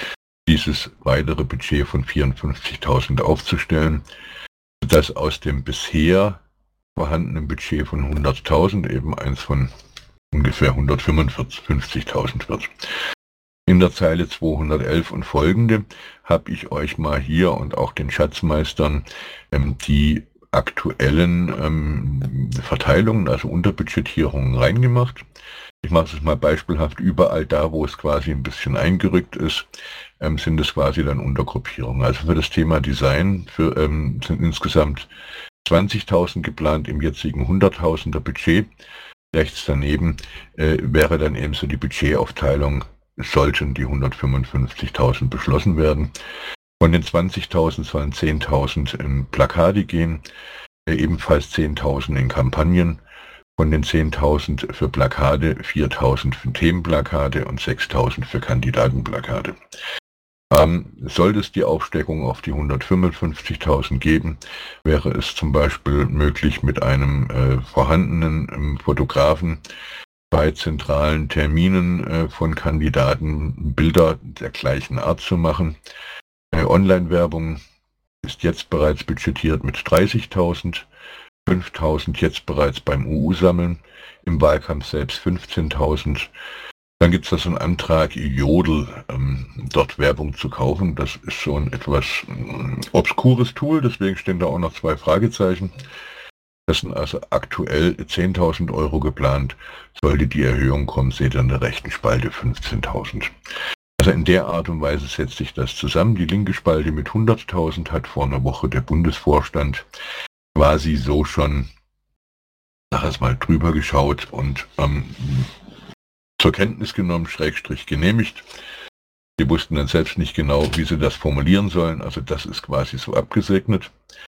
dieses weitere Budget von vierundfünfzigtausend aufzustellen, sodass aus dem bisher vorhandenen Budget von hunderttausend eben eins von ungefähr hundertfünfzigtausend wird. In der Zeile zweihundertelf und folgende habe ich euch mal hier und auch den Schatzmeistern ähm, die aktuellen ähm, Verteilungen, also Unterbudgetierungen reingemacht. Ich mache es mal beispielhaft, überall da, wo es quasi ein bisschen eingerückt ist, ähm, sind es quasi dann Untergruppierungen. Also für das Thema Design für, ähm, sind insgesamt zwanzigtausend geplant im jetzigen hunderttausender Budget. Rechts daneben äh, wäre dann eben so die Budgetaufteilung, sollten die hundertfünfundfünfzigtausend beschlossen werden. Von den zwanzigtausend sollen zehntausend in Plakate gehen, äh, ebenfalls zehntausend in Kampagnen. Von den zehntausend für Plakate, viertausend für Themenplakate und sechstausend für Kandidatenplakate. Ähm, sollte es die Aufsteckung auf die hundertfünfundfünfzigtausend geben, wäre es zum Beispiel möglich, mit einem äh, vorhandenen ähm, Fotografen bei zentralen Terminen äh, von Kandidaten Bilder der gleichen Art zu machen. Äh, Online-Werbung ist jetzt bereits budgetiert mit dreißigtausend, fünftausend jetzt bereits beim U U-Sammeln, im Wahlkampf selbst fünfzehntausend. Dann gibt es da so einen Antrag, Jodel, ähm, dort Werbung zu kaufen. Das ist so ein etwas ähm, obskures Tool, deswegen stehen da auch noch zwei Fragezeichen. Das sind also aktuell zehntausend Euro geplant. Sollte die Erhöhung kommen, seht ihr in der rechten Spalte fünfzehntausend. Also in der Art und Weise setzt sich das zusammen. Die linke Spalte mit hunderttausend hat vor einer Woche der Bundesvorstand quasi so schon, sag es mal, drüber geschaut und ähm, zur Kenntnis genommen, Schrägstrich genehmigt. Die wussten dann selbst nicht genau, wie sie das formulieren sollen. Also das ist quasi so abgesegnet.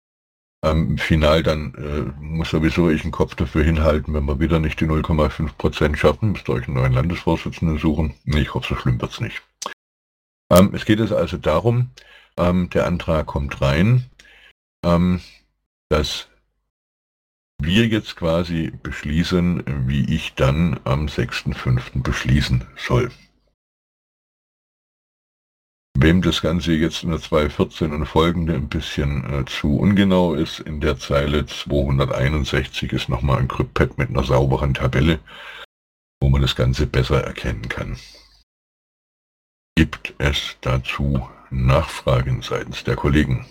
Ähm, final dann äh, muss sowieso ich einen Kopf dafür hinhalten, wenn wir wieder nicht die null Komma fünf Prozent schaffen, müsst ihr euch einen neuen Landesvorsitzenden suchen. Nee, ich hoffe, so schlimm wird's nicht. Ähm, es geht jetzt also darum, ähm, der Antrag kommt rein, ähm, dass wir jetzt quasi beschließen, wie ich dann am sechsten fünften beschließen soll. Wem das Ganze jetzt in der zwei vierzehn und folgende ein bisschen äh, zu ungenau ist, in der Zeile zweihunderteinundsechzig ist nochmal ein Kryptpad mit einer sauberen Tabelle, wo man das Ganze besser erkennen kann. Gibt es dazu Nachfragen seitens der Kollegen?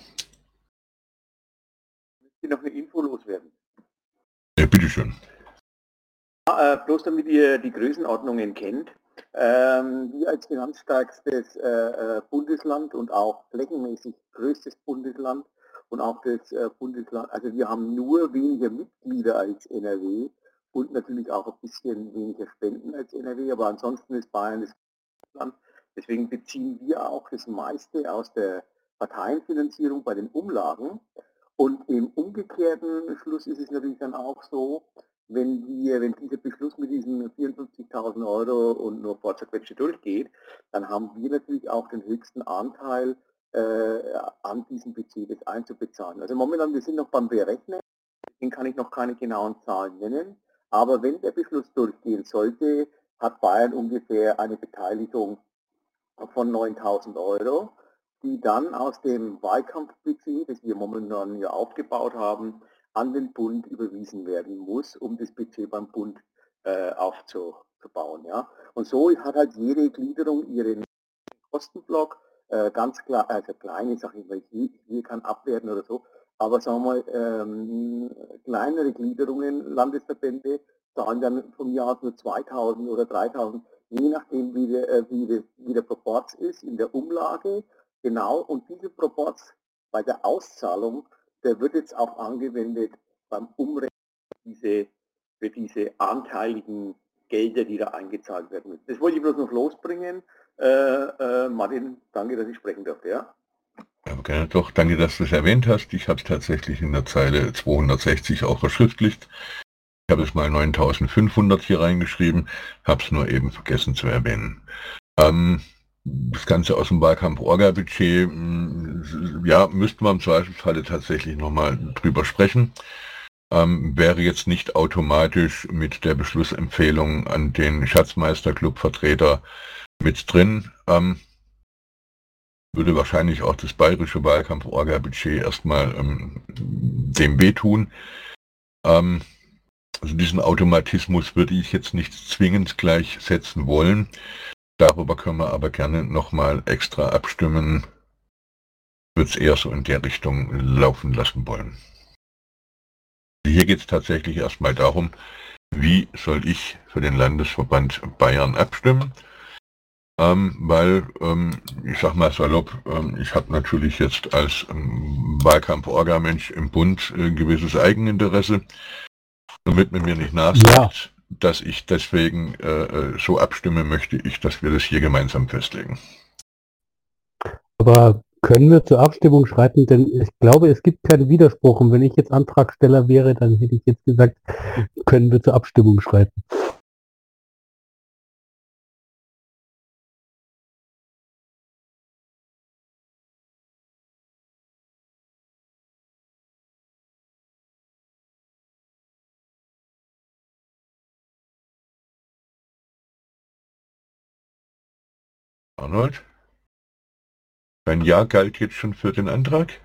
Ich möchte noch eine Info loswerden. Ja, bitteschön. Ja, äh, bloß damit ihr die Größenordnungen kennt. Ähm, wir als finanzstärkstes äh, äh, Bundesland und auch flächenmäßig größtes Bundesland und auch das äh, Bundesland, also wir haben nur weniger Mitglieder als N R W und natürlich auch ein bisschen weniger Spenden als N R W, aber ansonsten ist Bayern das Bundesland. Deswegen beziehen wir auch das meiste aus der Parteienfinanzierung bei den Umlagen. Und im umgekehrten Schluss ist es natürlich dann auch so, wenn wir, wenn dieser Beschluss mit diesen vierundfünfzigtausend Euro und nur Fortschrittquetsche durchgeht, dann haben wir natürlich auch den höchsten Anteil äh, an diesem Budget das einzubezahlen. Also momentan, wir sind noch beim Berechnen, deswegen kann ich noch keine genauen Zahlen nennen, aber wenn der Beschluss durchgehen sollte, hat Bayern ungefähr eine Beteiligung von neuntausend Euro, die dann aus dem Wahlkampfbudget, das wir momentan ja aufgebaut haben, an den Bund überwiesen werden muss, um das Budget beim Bund äh, aufzubauen. Ja? Und so hat halt jede Gliederung ihren Kostenblock, äh, ganz klar, also klein, ich sage immer, hier, hier kann abwerten oder so, aber sagen wir mal, ähm, kleinere Gliederungen, Landesverbände, zahlen dann vom Jahr nur zweitausend oder dreitausend, je nachdem, wie der, äh, wie, der, wie der Proporz ist in der Umlage. Genau, und diese Proporz bei der Auszahlung, der wird jetzt auch angewendet beim Umrechnen diese, für diese anteiligen Gelder, die da eingezahlt werden müssen. Das wollte ich bloß noch losbringen. Äh, äh, Martin, danke, dass ich sprechen durfte. Ja? Ja, gerne doch. Danke, dass du es erwähnt hast. Ich habe es tatsächlich in der Zeile zweihundertsechzig auch verschriftlicht. Ich habe es mal neuntausendfünfhundert hier reingeschrieben, habe es nur eben vergessen zu erwähnen. Ähm, das Ganze aus dem Wahlkampf-Orga-Budget, ja, müssten wir im Zweifelsfalle tatsächlich nochmal drüber sprechen. Ähm, wäre jetzt nicht automatisch mit der Beschlussempfehlung an den Schatzmeister-Club-Vertreter mit drin. Ähm, würde wahrscheinlich auch das bayerische Wahlkampf-Orga-Budget erstmal ähm, dem wehtun. Ähm, also diesen Automatismus würde ich jetzt nicht zwingend gleich setzen wollen. Darüber können wir aber gerne nochmal extra abstimmen. Würde es eher so in der Richtung laufen lassen wollen. Hier geht es tatsächlich erstmal darum, wie soll ich für den Landesverband Bayern abstimmen? Ähm, weil, ähm, ich sag mal salopp, ähm, ich habe natürlich jetzt als ähm, Wahlkampf-Orga-Mensch im Bund äh, ein gewisses Eigeninteresse, damit man mir nicht nachsagt, ja, dass ich deswegen äh, so abstimme, möchte ich, dass wir das hier gemeinsam festlegen. Aber können wir zur Abstimmung schreiten? Denn ich glaube, es gibt keinen Widerspruch. Und wenn ich jetzt Antragsteller wäre, dann hätte ich jetzt gesagt, können wir zur Abstimmung schreiten. Arnold? Dein Ja galt jetzt schon für den Antrag?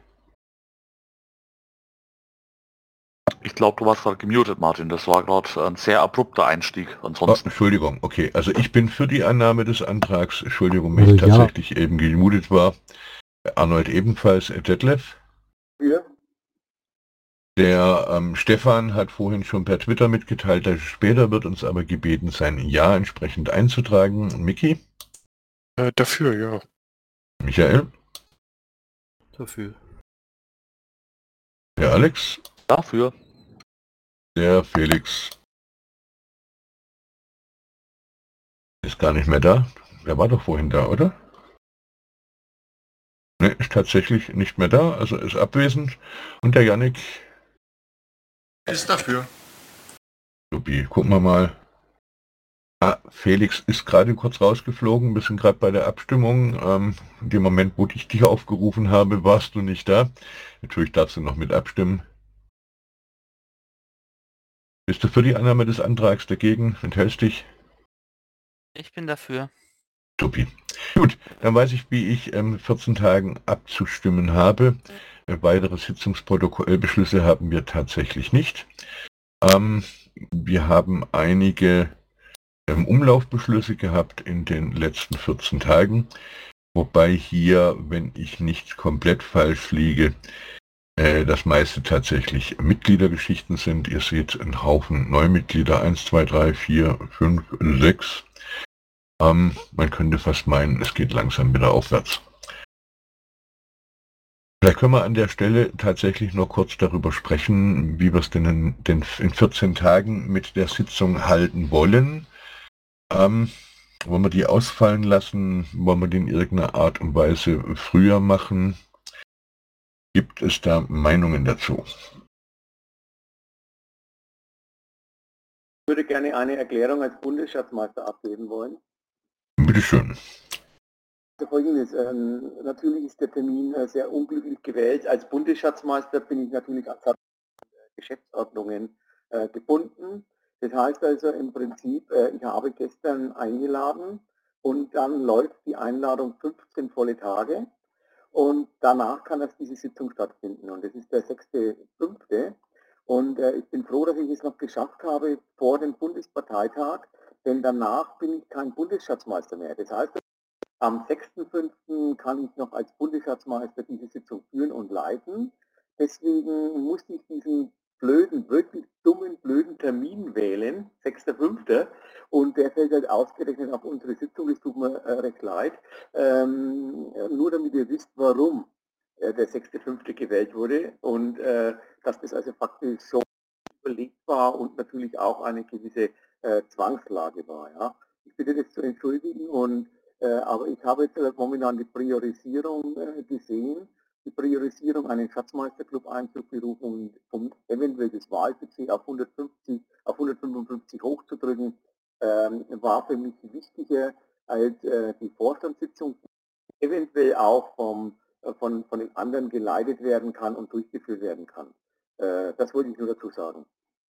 Ich glaube, du warst gerade gemutet, Martin. Das war gerade ein sehr abrupter Einstieg. Ansonsten. Oh, Entschuldigung, okay. Also ich bin für die Annahme des Antrags. Entschuldigung, wenn ich Ja. tatsächlich eben gemutet war. Arnold ebenfalls. Detlef? Ja. Der ähm, Stefan hat vorhin schon per Twitter mitgeteilt, dass später wird uns aber gebeten, sein Ja entsprechend einzutragen. Miki? Äh, dafür, ja. Michael? Dafür. Der Alex? Dafür. Der Felix? Ist gar nicht mehr da. Der war doch vorhin da, oder? Ne, ist tatsächlich nicht mehr da, also ist abwesend. Und der Yannick? Ist dafür. Supi, gucken wir mal. Ah, Felix ist gerade kurz rausgeflogen, wir sind gerade bei der Abstimmung. Ähm, in dem Moment, wo ich dich aufgerufen habe, warst du nicht da. Natürlich darfst du noch mit abstimmen. Bist du für die Annahme des Antrags dagegen? Enthältst dich? Ich bin dafür. Supi. Gut, dann weiß ich, wie ich in ähm, vierzehn Tagen abzustimmen habe. Äh, weitere Sitzungsprotokollbeschlüsse haben wir tatsächlich nicht. Ähm, wir haben einige ähm, Umlaufbeschlüsse gehabt in den letzten vierzehn Tagen, wobei hier, wenn ich nicht komplett falsch liege, äh, das meiste tatsächlich Mitgliedergeschichten sind. Ihr seht einen Haufen Neumitglieder, eins, zwei, drei, vier, fünf, sechs. Ähm, man könnte fast meinen, es geht langsam wieder aufwärts. Vielleicht können wir an der Stelle tatsächlich noch kurz darüber sprechen, wie wir es denn in, den, in vierzehn Tagen mit der Sitzung halten wollen. Ähm, wollen wir die ausfallen lassen? Wollen wir die in irgendeiner Art und Weise früher machen? Gibt es da Meinungen dazu? Ich würde gerne eine Erklärung als Bundesschatzmeister abgeben wollen. Bitte schön. Also Folgendes, ähm, natürlich ist der Termin äh, sehr unglücklich gewählt. Als Bundesschatzmeister bin ich natürlich an Geschäftsordnungen äh, gebunden. Das heißt also im Prinzip, äh, ich habe gestern eingeladen und dann läuft die Einladung fünfzehn volle Tage und danach kann erst diese Sitzung stattfinden und das ist der sechste fünfte Und äh, ich bin froh, dass ich es noch geschafft habe vor dem Bundesparteitag, denn danach bin ich kein Bundesschatzmeister mehr. Das heißt, am sechsten fünften kann ich noch als Bundesschatzmeister diese Sitzung führen und leiten. Deswegen musste ich diesen blöden, wirklich dummen, blöden Termin wählen, sechster fünfter Und der fällt halt ausgerechnet auf unsere Sitzung, das tut mir äh, recht leid. Ähm, nur damit ihr wisst, warum äh, der sechster fünfte gewählt wurde und äh, dass das also faktisch schon überlegt war und natürlich auch eine gewisse äh, Zwangslage war. Ja. Ich bitte das zu entschuldigen, und, äh, aber ich habe jetzt äh, momentan die Priorisierung äh, gesehen, die Priorisierung, einen Schatzmeisterclub einzuberufen und um eventuell das Wahlbudget auf hundertfünfzig, auf hundertfünfundfünfzig hochzudrücken, ähm, war für mich wichtiger als äh, die Vorstandssitzung, die eventuell auch vom, äh, von, von den anderen geleitet werden kann und durchgeführt werden kann. Äh, das wollte ich nur dazu sagen.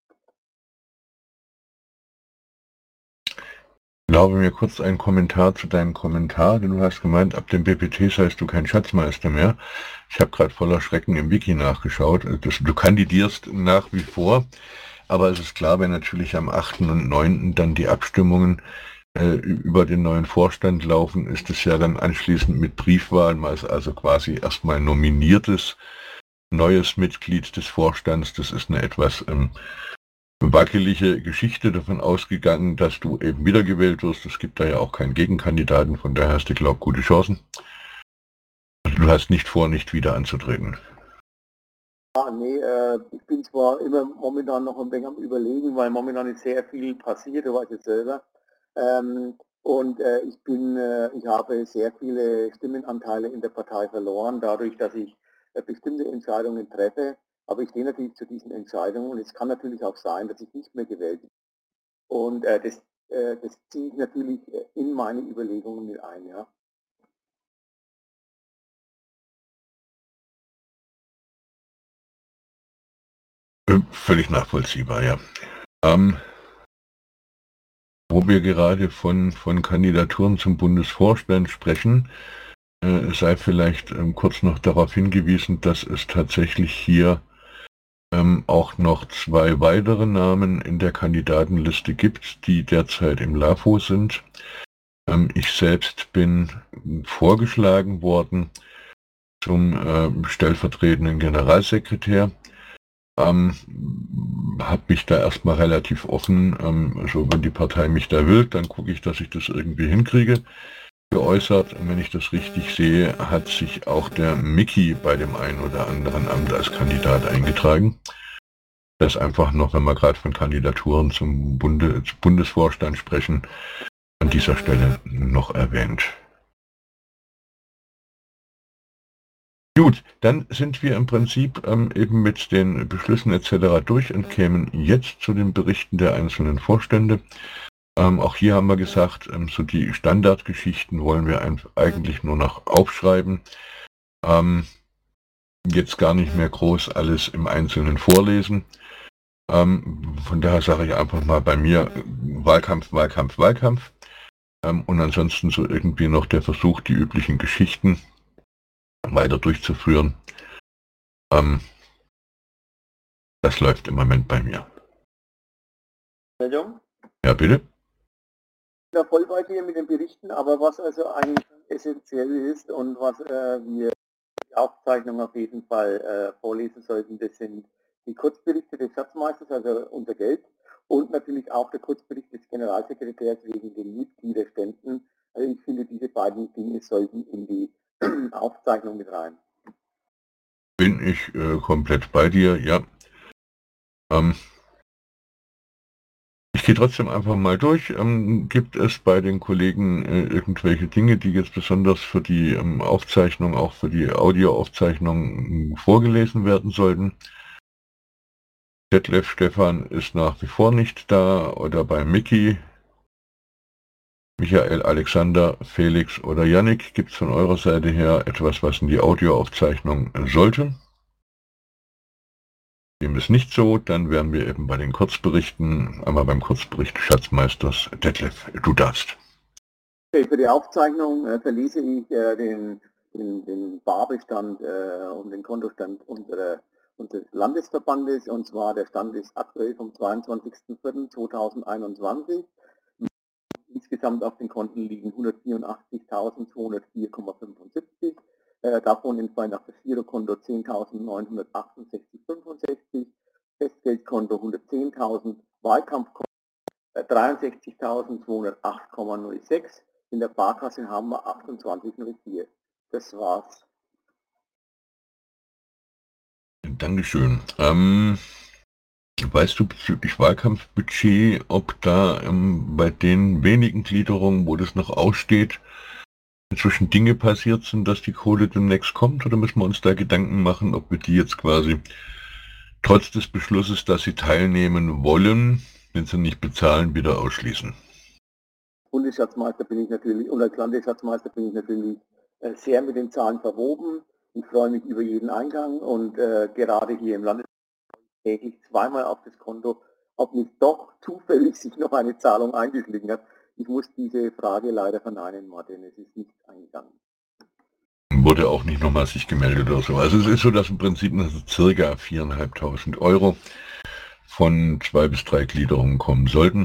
Ich erlaube mir kurz einen Kommentar zu deinem Kommentar, denn du hast gemeint, ab dem B P T seist du kein Schatzmeister mehr. Ich habe gerade voller Schrecken im Wiki nachgeschaut. Das, du kandidierst nach wie vor, aber es ist klar, wenn natürlich am achten und neunten dann die Abstimmungen äh, über den neuen Vorstand laufen, ist es ja dann anschließend mit Briefwahl, man ist also quasi erstmal nominiertes neues Mitglied des Vorstands. Das ist eine etwas ähm, wackelige Geschichte, davon ausgegangen, dass du eben wiedergewählt wirst. Es gibt da ja auch keinen Gegenkandidaten, von daher hast du, glaube ich, gute Chancen. Also du hast nicht vor, nicht wieder anzutreten. Ja, nee, äh, ich bin zwar immer momentan noch ein wenig am Überlegen, weil momentan ist sehr viel passiert, du weißt es selber. Ähm, und äh, ich bin, äh, ich habe sehr viele Stimmenanteile in der Partei verloren, dadurch, dass ich äh, bestimmte Entscheidungen treffe. Aber ich stehe natürlich zu diesen Entscheidungen, und es kann natürlich auch sein, dass ich nicht mehr gewählt bin. Und äh, das, äh, das ziehe ich natürlich in meine Überlegungen mit ein, ja. Völlig nachvollziehbar, ja. Ähm, wo wir gerade von, von Kandidaturen zum Bundesvorstand sprechen, äh, sei vielleicht ähm, kurz noch darauf hingewiesen, dass es tatsächlich hier ähm, auch noch zwei weitere Namen in der Kandidatenliste gibt, die derzeit im LAFO sind. Ähm, ich selbst bin vorgeschlagen worden zum äh, stellvertretenden Generalsekretär. Ähm, habe mich da erstmal relativ offen, ähm, also wenn die Partei mich da will, dann gucke ich, dass ich das irgendwie hinkriege, geäußert. Und wenn ich das richtig sehe, hat sich auch der Micky bei dem einen oder anderen Amt als Kandidat eingetragen. Das einfach noch, wenn wir gerade von Kandidaturen zum Bunde, Bundesvorstand sprechen, an dieser Stelle noch erwähnt. Gut, dann sind wir im Prinzip ähm, eben mit den Beschlüssen et cetera durch und kämen jetzt zu den Berichten der einzelnen Vorstände. Ähm, auch hier haben wir gesagt, ähm, so die Standardgeschichten wollen wir eigentlich nur noch aufschreiben. Ähm, jetzt gar nicht mehr groß alles im Einzelnen vorlesen. Ähm, von daher sage ich einfach mal bei mir Wahlkampf, Wahlkampf, Wahlkampf. Ähm, und ansonsten so irgendwie noch der Versuch, die üblichen Geschichten weiter durchzuführen. Ähm, das läuft im Moment bei mir. Meldung? Ja, bitte? Ich bin da voll bei dir mit den Berichten, aber was also eigentlich essentiell ist und was äh, wir die Aufzeichnung auf jeden Fall äh, vorlesen sollten, das sind die Kurzberichte des Schatzmeisters, also unser Geld, und natürlich auch der Kurzbericht des Generalsekretärs wegen den Mitgliederständen. Also ich finde, diese beiden Dinge sollten in die Aufzeichnung mit rein. Bin ich äh, komplett bei dir, ja. Ähm, ich gehe trotzdem einfach mal durch. Ähm, gibt es bei den Kollegen äh, irgendwelche Dinge, die jetzt besonders für die ähm, Aufzeichnung, auch für die Audioaufzeichnung äh, vorgelesen werden sollten? Detlef Stefan ist nach wie vor nicht da, oder bei Micky, Michael, Alexander, Felix oder Yannick. Gibt es von eurer Seite her etwas, was in die Audioaufzeichnung sollte? Dem ist nicht so, dann wären wir eben bei den Kurzberichten, einmal beim Kurzbericht des Schatzmeisters. Detlef, du darfst. Okay, für die Aufzeichnung äh, verlese ich äh, den, den, den Barbestand äh, und den Kontostand unserer, unseres Landesverbandes, und zwar der Stand ist aktuell vom zweiundzwanzigsten vierten zweitausendeinundzwanzig. Insgesamt auf den Konten liegen hundertvierundachtzigtausendzweihundertvier Komma fünfundsiebzig. Äh, davon entfallen auf das Girokonto zehntausendneunhundertachtundsechzig Komma fünfundsechzig, Festgeldkonto hundertzehntausend, Wahlkampfkonto äh, dreiundsechzigtausendzweihundertacht Komma null sechs. In der Sparkasse haben wir achtundzwanzig Komma null vier. Das war's. Dankeschön. Ähm, weißt du bezüglich Wahlkampfbudget, ob da ähm, bei den wenigen Gliederungen, wo das noch aussteht, inzwischen Dinge passiert sind, dass die Kohle demnächst kommt, oder müssen wir uns da Gedanken machen, ob wir die jetzt quasi trotz des Beschlusses, dass sie teilnehmen wollen, wenn sie nicht bezahlen, wieder ausschließen? Bundesschatzmeister bin ich natürlich, und als Landesschatzmeister bin ich natürlich äh, sehr mit den Zahlen verwoben. Ich freue mich über jeden Eingang und äh, gerade hier im Landes täglich zweimal auf das Konto, ob nicht doch zufällig sich noch eine Zahlung eingeschlichen hat. Ich muss diese Frage leider verneinen, Martin, es ist nicht eingegangen. Wurde auch nicht nochmal sich gemeldet oder so. Also es ist so, dass im Prinzip also circa viertausendfünfhundert Euro von zwei bis drei Gliederungen kommen sollten.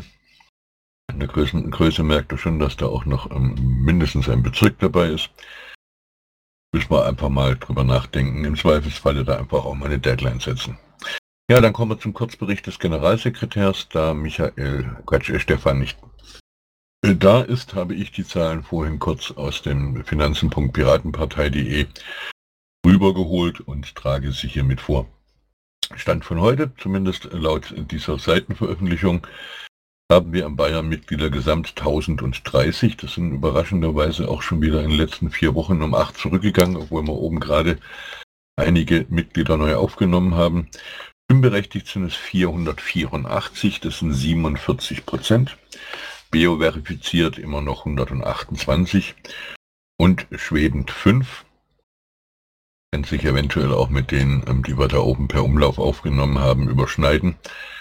In der Größe, Größe merkt ihr schon, dass da auch noch ähm, mindestens ein Bezirk dabei ist. Müssen wir einfach mal drüber nachdenken. Im Zweifelsfalle da einfach auch mal eine Deadline setzen. Ja, dann kommen wir zum Kurzbericht des Generalsekretärs. Da Michael, Quatsch, äh, Stefan nicht da ist, habe ich die Zahlen vorhin kurz aus dem finanzen punkt piratenpartei punkt de rübergeholt und trage sie hiermit vor. Stand von heute, zumindest laut dieser Seitenveröffentlichung, haben wir am Bayern Mitglieder gesamt tausenddreißig. Das sind überraschenderweise auch schon wieder in den letzten vier Wochen um acht zurückgegangen, obwohl wir oben gerade einige Mitglieder neu aufgenommen haben. Stimmberechtigt sind es vierhundertvierundachtzig, das sind siebenundvierzig Prozent. Bio-verifiziert immer noch hundertachtundzwanzig und schwebend fünf. Kann sich eventuell auch mit denen, die wir da oben per Umlauf aufgenommen haben, überschneiden.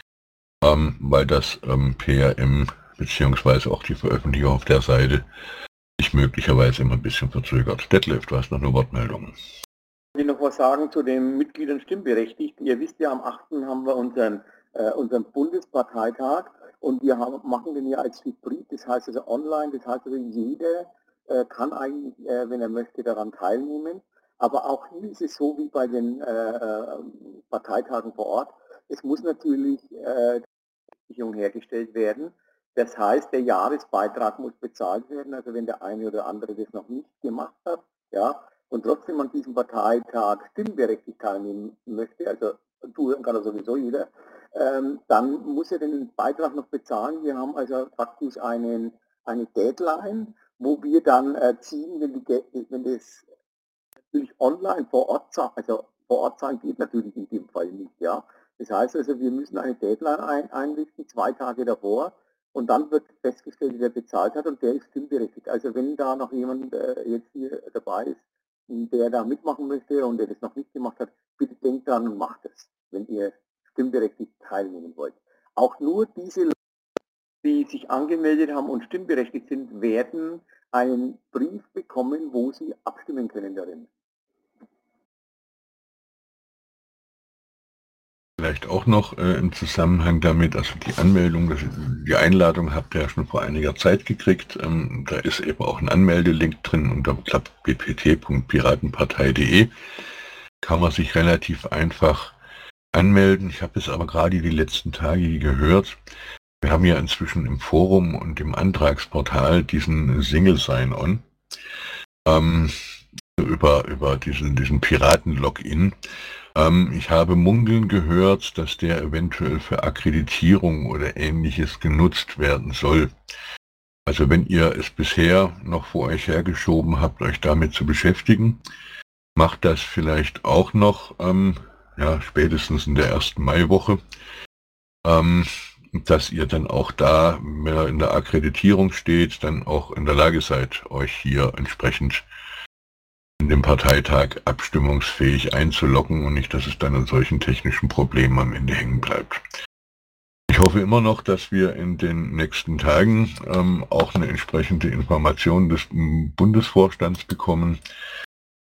Ähm, weil das ähm, P R M beziehungsweise auch die Veröffentlichung auf der Seite sich möglicherweise immer ein bisschen verzögert. Detlef, du hast noch eine Wortmeldung. Ich will noch was sagen zu den Mitgliedern stimmberechtigt. Ihr wisst ja, am achten haben wir unseren, äh, unseren Bundesparteitag und wir haben, machen den ja als Hybrid, das heißt also online, das heißt also jeder äh, kann eigentlich, äh, wenn er möchte, daran teilnehmen. Aber auch hier ist es so wie bei den äh, Parteitagen vor Ort. Es muss natürlich äh, hergestellt werden. Das heißt, der Jahresbeitrag muss bezahlt werden, also wenn der eine oder andere das noch nicht gemacht hat, ja, und trotzdem an diesem Parteitag stimmberechtigt teilnehmen möchte, also tun kann er sowieso jeder, ähm, dann muss er den Beitrag noch bezahlen. Wir haben also praktisch einen, eine Deadline, wo wir dann äh, ziehen, wenn, die, wenn das natürlich online vor Ort, also vor Ort sein geht natürlich in dem Fall nicht, ja. Das heißt also, wir müssen eine Deadline ein, einrichten, zwei Tage davor, und dann wird festgestellt, wer bezahlt hat, und der ist stimmberechtigt. Also wenn da noch jemand äh, jetzt hier dabei ist, der da mitmachen möchte und der das noch nicht gemacht hat, bitte denkt dran und macht es, wenn ihr stimmberechtigt teilnehmen wollt. Auch nur diese Leute, die sich angemeldet haben und stimmberechtigt sind, werden einen Brief bekommen, wo sie abstimmen können darin. Vielleicht auch noch äh, im Zusammenhang damit, also die Anmeldung, das, die Einladung habt ihr ja schon vor einiger Zeit gekriegt. Ähm, da ist eben auch ein Anmeldelink drin unter b p t punkt piratenpartei punkt de. Kann man sich relativ einfach anmelden. Ich habe es aber gerade die letzten Tage gehört. Wir haben ja inzwischen im Forum und im Antragsportal diesen Single Sign-On ähm, über, über diesen, diesen Piraten-Login. Ähm, ich habe munkeln gehört, dass der eventuell für Akkreditierung oder Ähnliches genutzt werden soll. Also wenn ihr es bisher noch vor euch hergeschoben habt, euch damit zu beschäftigen, macht das vielleicht auch noch, ähm, ja, spätestens in der ersten Maiwoche, ähm, dass ihr dann auch da, wenn ihr in der Akkreditierung steht, dann auch in der Lage seid, euch hier entsprechend in dem Parteitag abstimmungsfähig einzuloggen und nicht, dass es dann an solchen technischen Problemen am Ende hängen bleibt. Ich hoffe immer noch, dass wir in den nächsten Tagen ähm, auch eine entsprechende Information des Bundesvorstands bekommen,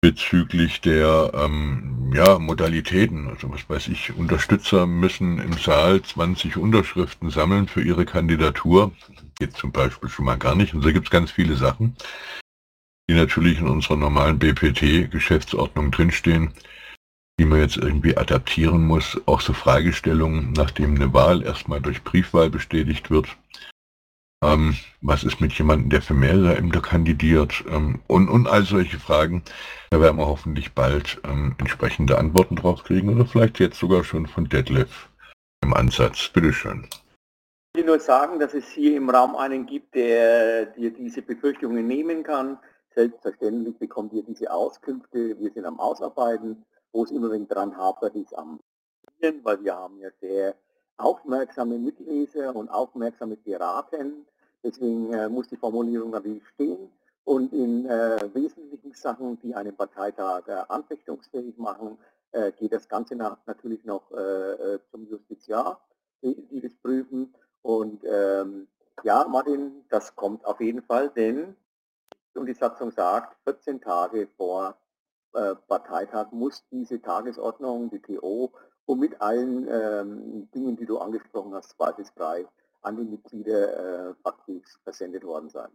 bezüglich der ähm, ja, Modalitäten. Also was weiß ich, Unterstützer müssen im Saal zwanzig Unterschriften sammeln für ihre Kandidatur. Geht zum Beispiel schon mal gar nicht. Und da gibt es ganz viele Sachen, die natürlich in unserer normalen B P T-Geschäftsordnung drinstehen, die man jetzt irgendwie adaptieren muss. Auch so Fragestellungen, nachdem eine Wahl erstmal durch Briefwahl bestätigt wird. Ähm, was ist mit jemandem, der für mehrere Ämter kandidiert? Ähm, und, und all solche Fragen. Da werden wir hoffentlich bald ähm, entsprechende Antworten drauf kriegen oder vielleicht jetzt sogar schon von Detlef im Ansatz. Bitteschön. Ich will nur sagen, dass es hier im Raum einen gibt, der dir diese Befürchtungen nehmen kann. Selbstverständlich bekommt ihr diese Auskünfte. Wir sind am Ausarbeiten. Wo es immer wenn dran hapert, ist am Probieren, weil wir haben ja sehr aufmerksame Mitleser und aufmerksame Piraten. Deswegen äh, muss die Formulierung natürlich stehen. Und in äh, wesentlichen Sachen, die einen Parteitag äh, anfechtungsfähig machen, äh, geht das Ganze nach, natürlich noch äh, zum Justiziar, die, die das prüfen. Und ähm, ja, Martin, das kommt auf jeden Fall, denn, und die Satzung sagt, vierzehn Tage vor äh, Parteitag muss diese Tagesordnung, die T O, und mit allen ähm, Dingen, die du angesprochen hast, zweifelsfrei an die Mitglieder äh, faktisch versendet worden sein.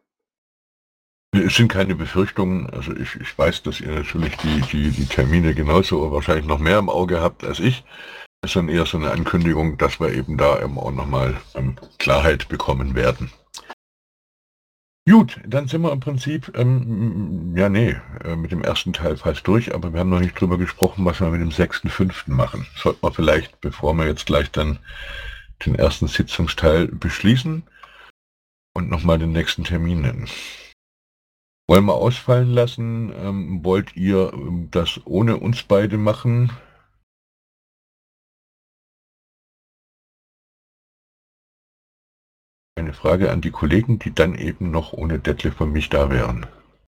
Es sind keine Befürchtungen, also ich, ich weiß, dass ihr natürlich die, die, die Termine genauso oder wahrscheinlich noch mehr im Auge habt als ich. Es ist dann eher so eine Ankündigung, dass wir eben da eben auch nochmal ähm, Klarheit bekommen werden. Gut, dann sind wir im Prinzip, ähm, ja nee, äh, mit dem ersten Teil fast durch, aber wir haben noch nicht drüber gesprochen, was wir mit dem sechsten fünften machen. Sollten wir vielleicht, bevor wir jetzt gleich dann den ersten Sitzungsteil beschließen und nochmal den nächsten Termin nennen. Wollen wir ausfallen lassen? Ähm, wollt ihr ähm, das ohne uns beide machen? Eine Frage an die Kollegen, die dann eben noch ohne Detlef und mich da wären.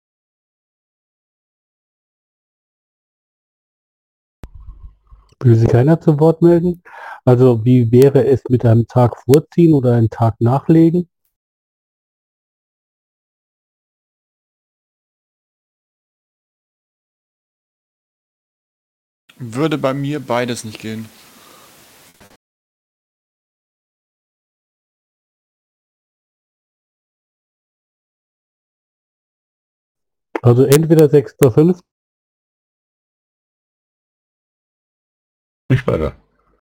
Will sich keiner zu Wort melden? Also wie wäre es mit einem Tag vorziehen oder einen Tag nachlegen? Würde bei mir beides nicht gehen. Also entweder sechster fünfter Nicht weiter.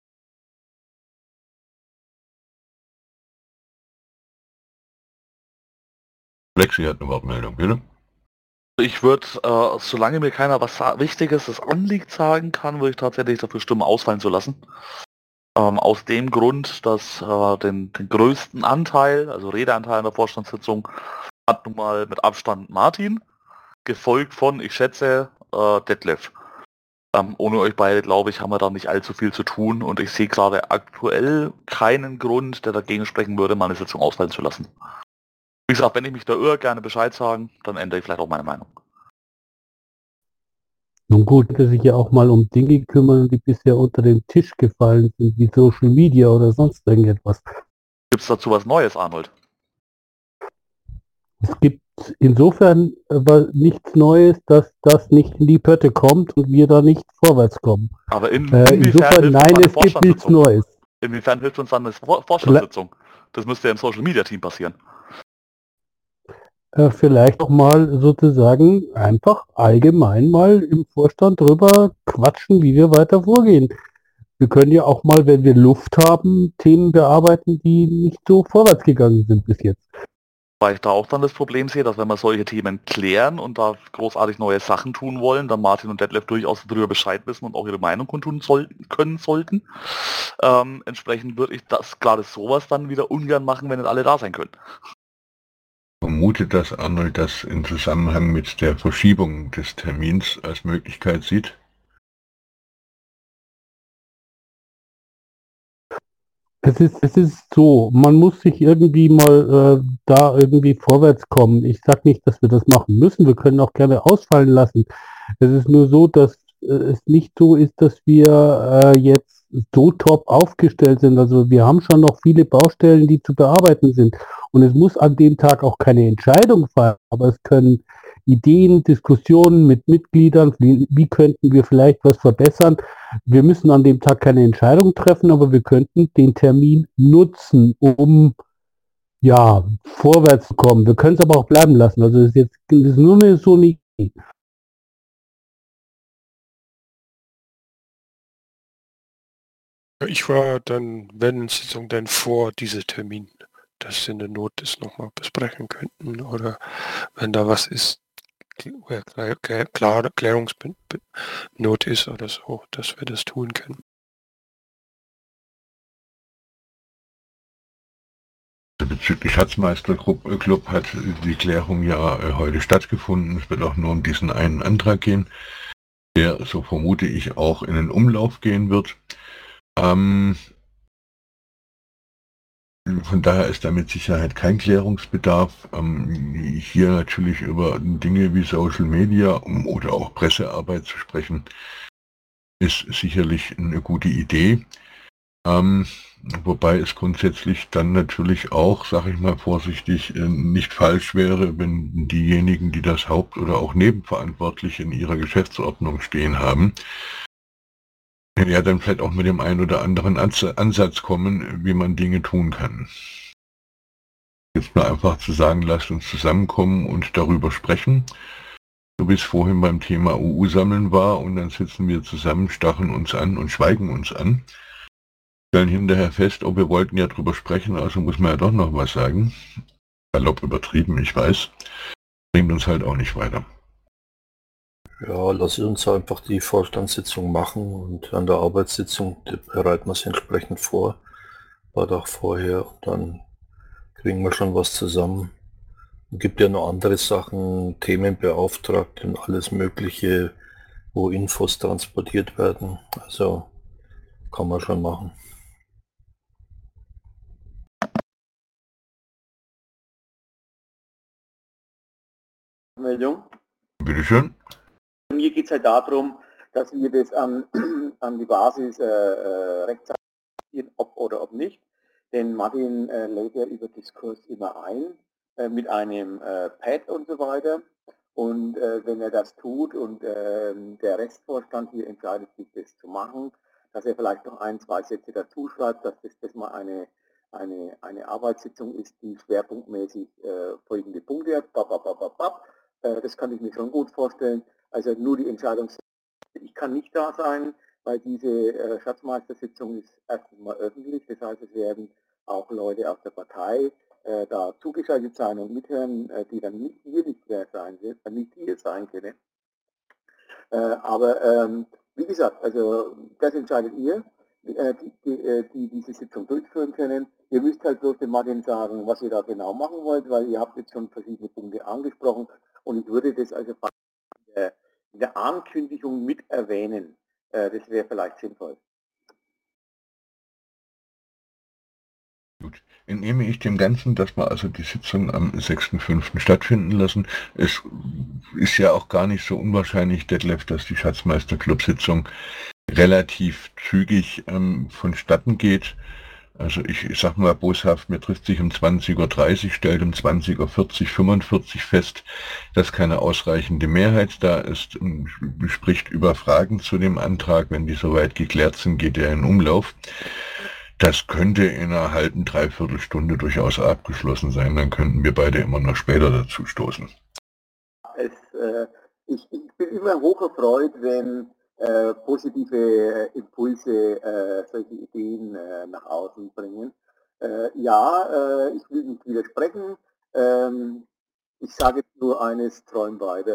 Lexi hat eine Wortmeldung, bitte. Ich würde, äh, solange mir keiner was Wichtiges, das anliegt, sagen kann, würde ich tatsächlich dafür stimmen, ausfallen zu lassen. Ähm, aus dem Grund, dass äh, den, den größten Anteil, also Redeanteil in der Vorstandssitzung, hat nun mal mit Abstand Martin, gefolgt von, ich schätze, äh, Detlef. Ähm, ohne euch beide, glaube ich, haben wir da nicht allzu viel zu tun und ich sehe gerade aktuell keinen Grund, der dagegen sprechen würde, meine Sitzung ausfallen zu lassen. Wie gesagt, wenn ich mich da irre, gerne Bescheid sagen, dann ändere ich vielleicht auch meine Meinung. Nun gut, dass sich ja auch mal um Dinge kümmern, die bisher unter den Tisch gefallen sind, wie Social Media oder sonst irgendetwas. Gibt es dazu was Neues, Arnold? Es gibt insofern aber nichts Neues, dass das nicht in die Pötte kommt und wir da nicht vorwärts kommen. Aber in, Äh, inwiefern insofern, hilft uns nein, eine es gibt nichts Vorstandssitzung? Neues. Inwiefern hilft uns dann eine Vor Vorstandssitzung? Das müsste ja im Social Media Team passieren. Äh, vielleicht auch mal sozusagen einfach allgemein mal im Vorstand drüber quatschen, wie wir weiter vorgehen. Wir können ja auch mal, wenn wir Luft haben, Themen bearbeiten, die nicht so vorwärts gegangen sind bis jetzt. Weil ich da auch dann das Problem sehe, dass wenn wir solche Themen klären und da großartig neue Sachen tun wollen, dann Martin und Detlef durchaus darüber Bescheid wissen und auch ihre Meinung kundtun sollten, können sollten. Ähm, entsprechend würde ich das gerade sowas dann wieder ungern machen, wenn nicht alle da sein können. Vermutet, dass Arnold das in Zusammenhang mit der Verschiebung des Termins als Möglichkeit sieht? Es ist, es ist so, man muss sich irgendwie mal äh, da irgendwie vorwärts kommen. Ich sage nicht, dass wir das machen müssen, wir können auch gerne ausfallen lassen. Es ist nur so, dass äh, es nicht so ist, dass wir äh, jetzt so top aufgestellt sind. Also wir haben schon noch viele Baustellen, die zu bearbeiten sind. Und es muss an dem Tag auch keine Entscheidung fallen, aber es können Ideen, Diskussionen mit Mitgliedern, wie, wie könnten wir vielleicht was verbessern. Wir müssen an dem Tag keine Entscheidung treffen, aber wir könnten den Termin nutzen, um ja, vorwärts zu kommen. Wir können es aber auch bleiben lassen. Also das ist jetzt das ist nur eine, so eine Idee. Ich war dann, wenn Sitzung, dann vor diesem Termin, dass in der Not das nochmal besprechen könnten oder wenn da was ist, klar, klar, Klärungsnot ist oder so, dass wir das tun können. Bezüglich Schatzmeister-Club Club hat die Klärung ja äh, heute stattgefunden. Es wird auch nur um diesen einen Antrag gehen, der, so vermute ich, auch in den Umlauf gehen wird. Ähm, von daher ist da mit Sicherheit kein Klärungsbedarf. Ähm, hier natürlich über Dinge wie Social Media um, oder auch Pressearbeit zu sprechen, ist sicherlich eine gute Idee. Ähm, wobei es grundsätzlich dann natürlich auch, sage ich mal vorsichtig, äh, nicht falsch wäre, wenn diejenigen, die das Haupt- oder auch nebenverantwortlich in ihrer Geschäftsordnung stehen haben, ja dann vielleicht auch mit dem einen oder anderen Ansatz kommen, wie man Dinge tun kann. Jetzt nur einfach zu sagen, lasst uns zusammenkommen und darüber sprechen, so wie es vorhin beim Thema U U-Sammeln war, und dann sitzen wir zusammen, stachen uns an und schweigen uns an. Stellen hinterher fest, oh, wir wollten ja drüber sprechen, also muss man ja doch noch was sagen. Salopp übertrieben, ich weiß. Bringt uns halt auch nicht weiter. Ja, lass uns einfach die Vorstandssitzung machen und an der Arbeitssitzung bereiten wir es entsprechend vor. War doch vorher und dann kriegen wir schon was zusammen. Es gibt ja noch andere Sachen, Themenbeauftragte und alles Mögliche, wo Infos transportiert werden. Also kann man schon machen. Meldung. Bitteschön. Mir geht es halt darum, dass wir das an, an die Basis äh, äh, rechtzeitig, ob oder ob nicht. Denn Martin äh, lädt ja über Diskurs immer ein äh, mit einem äh, Pad und so weiter. Und äh, wenn er das tut und äh, der Restvorstand hier entscheidet, sich das zu machen, dass er vielleicht noch ein, zwei Sätze dazu schreibt, dass das, das mal eine, eine, eine Arbeitssitzung ist, die schwerpunktmäßig äh, folgende Punkte hat. Bap, bap, bap, bap. Äh, das kann ich mir schon gut vorstellen. Also nur die Entscheidung, ich kann nicht da sein, weil diese äh, Schatzmeistersitzung ist erstens mal öffentlich. Das heißt, es werden auch Leute aus der Partei äh, da zugeschaltet sein und mithören, äh, die dann nicht hier nicht mehr sein, äh, nicht hier sein können. Äh, aber ähm, wie gesagt, also das entscheidet ihr, äh, die, die, die diese Sitzung durchführen können. Ihr müsst halt bloß dem Martin sagen, was ihr da genau machen wollt, weil ihr habt jetzt schon verschiedene Punkte angesprochen und ich würde das also in der Ankündigung mit erwähnen. Äh, das wäre vielleicht sinnvoll. Gut. Entnehme ich dem Ganzen, dass wir also die Sitzung am sechsten fünften stattfinden lassen. Es ist ja auch gar nicht so unwahrscheinlich, Detlef, dass die Schatzmeister-Club-Sitzung relativ zügig ähm, vonstatten geht. Also ich, ich sag mal boshaft, mir trifft sich um zwanzig Uhr dreißig, stellt um zwanzig Uhr vierzig, fünfundvierzig fest, dass keine ausreichende Mehrheit da ist, spricht über Fragen zu dem Antrag. Wenn die soweit geklärt sind, geht er in Umlauf. Das könnte in einer halben, dreiviertel Stunde durchaus abgeschlossen sein. Dann könnten wir beide immer noch später dazu stoßen. Es, äh, ich, ich bin immer hoch erfreut, wenn äh, positive äh, Impulse äh, solche Ideen äh, nach außen bringen. Äh, ja, äh, ich will nicht widersprechen. Ähm, ich sage jetzt nur eines, träumen beide.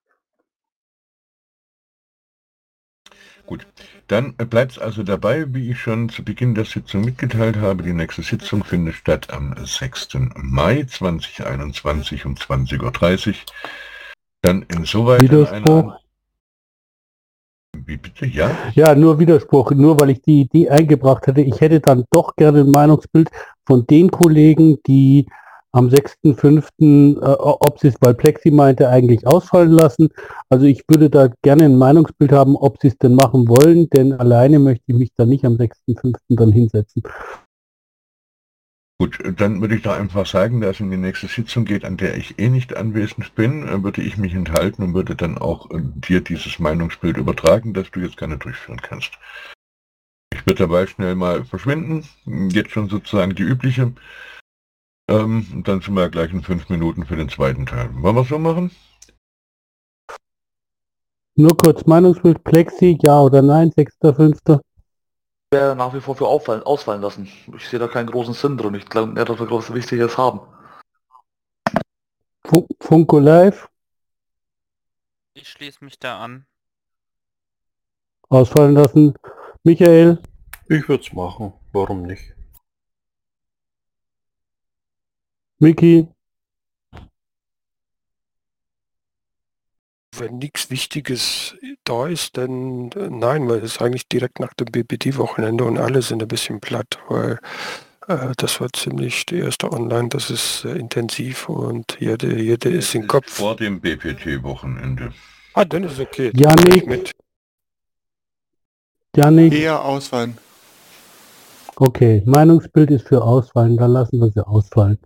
Gut, dann bleibt es also dabei, wie ich schon zu Beginn der Sitzung mitgeteilt habe. Die nächste Sitzung findet statt am sechsten Mai zweitausendeinundzwanzig um zwanzig Uhr dreißig. Dann insoweit Widerspruch. Wie bitte, ja? Ja, nur Widerspruch, nur weil ich die Idee eingebracht hätte. Ich hätte dann doch gerne ein Meinungsbild von den Kollegen, die am sechsten fünften, äh, ob sie es, weil Plexi meinte, eigentlich ausfallen lassen. Also ich würde da gerne ein Meinungsbild haben, ob sie es denn machen wollen, denn alleine möchte ich mich da nicht am sechsten fünften dann hinsetzen. Gut, dann würde ich da einfach sagen, da es in die nächste Sitzung geht, an der ich eh nicht anwesend bin, äh, würde ich mich enthalten und würde dann auch äh, dir dieses Meinungsbild übertragen, das du jetzt gerne durchführen kannst. Ich würde dabei schnell mal verschwinden, jetzt schon sozusagen die übliche. Ähm, und dann sind wir gleich in fünf Minuten für den zweiten Teil. Wollen wir es so machen? Nur kurz Meinungsbild, Plexi, ja oder nein, sechster fünfter Wäre nach wie vor für auffallen, ausfallen lassen. Ich sehe da keinen großen Sinn drin. Ich glaube, er hat dafür groß Wichtiges haben. Fu- Funko Live, Ich schließe mich da an. ausfallen lassen. Michael, Ich würde es machen, warum nicht? Micky, Wenn nichts Wichtiges da ist, dann äh, nein, weil es ist eigentlich direkt nach dem B P T-Wochenende und alle sind ein bisschen platt, weil äh, das war ziemlich, die erste Online, das ist äh, intensiv und jede, jede ist im Kopf. Vor dem B P T-Wochenende. Ah, dann ist es okay. dann Janik. mach ich mit. Janik. Eher ausfallen. Okay, Meinungsbild ist für ausfallen, dann lassen wir sie ausfallen.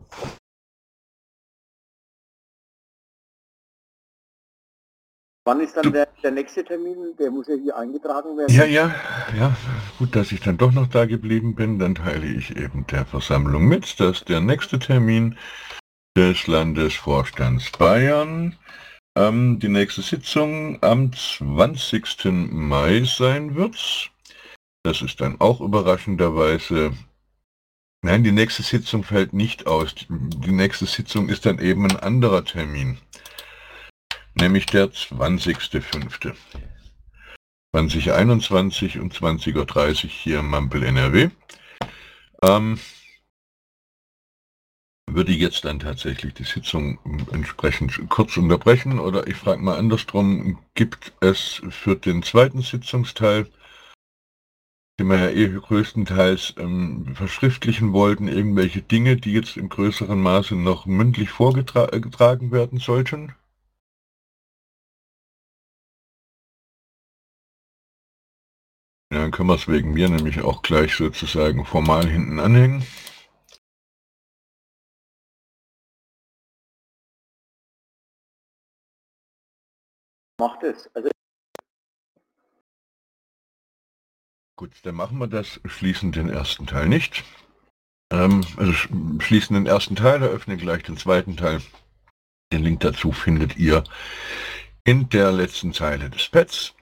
Wann ist dann der, der nächste Termin? Der muss ja hier eingetragen werden. Ja, ja, ja, gut, dass ich dann doch noch da geblieben bin. Dann teile ich eben der Versammlung mit, dass der nächste Termin des Landesvorstands Bayern ähm, die nächste Sitzung am zwanzigsten Mai sein wird. Das ist dann auch überraschenderweise... Nein, die nächste Sitzung fällt nicht aus. Die nächste Sitzung ist dann eben ein anderer Termin. Nämlich der zwanzigster fünfte zweitausendeinundzwanzig um zwanzig Uhr dreißig hier im Mampel N R W. Ähm, würde jetzt dann tatsächlich die Sitzung entsprechend kurz unterbrechen oder ich frage mal andersrum, gibt es für den zweiten Sitzungsteil, den wir ja eh größtenteils ähm, verschriftlichen wollten, irgendwelche Dinge, die jetzt im größeren Maße noch mündlich vorgetragen werden sollten? Ja, dann können wir es wegen mir nämlich auch gleich sozusagen formal hinten anhängen. Macht es. Also Gut, dann machen wir das, schließen den ersten Teil nicht. Ähm, also sch- schließen den ersten Teil, eröffnen gleich den zweiten Teil. Den Link dazu findet ihr in der letzten Zeile des Pads.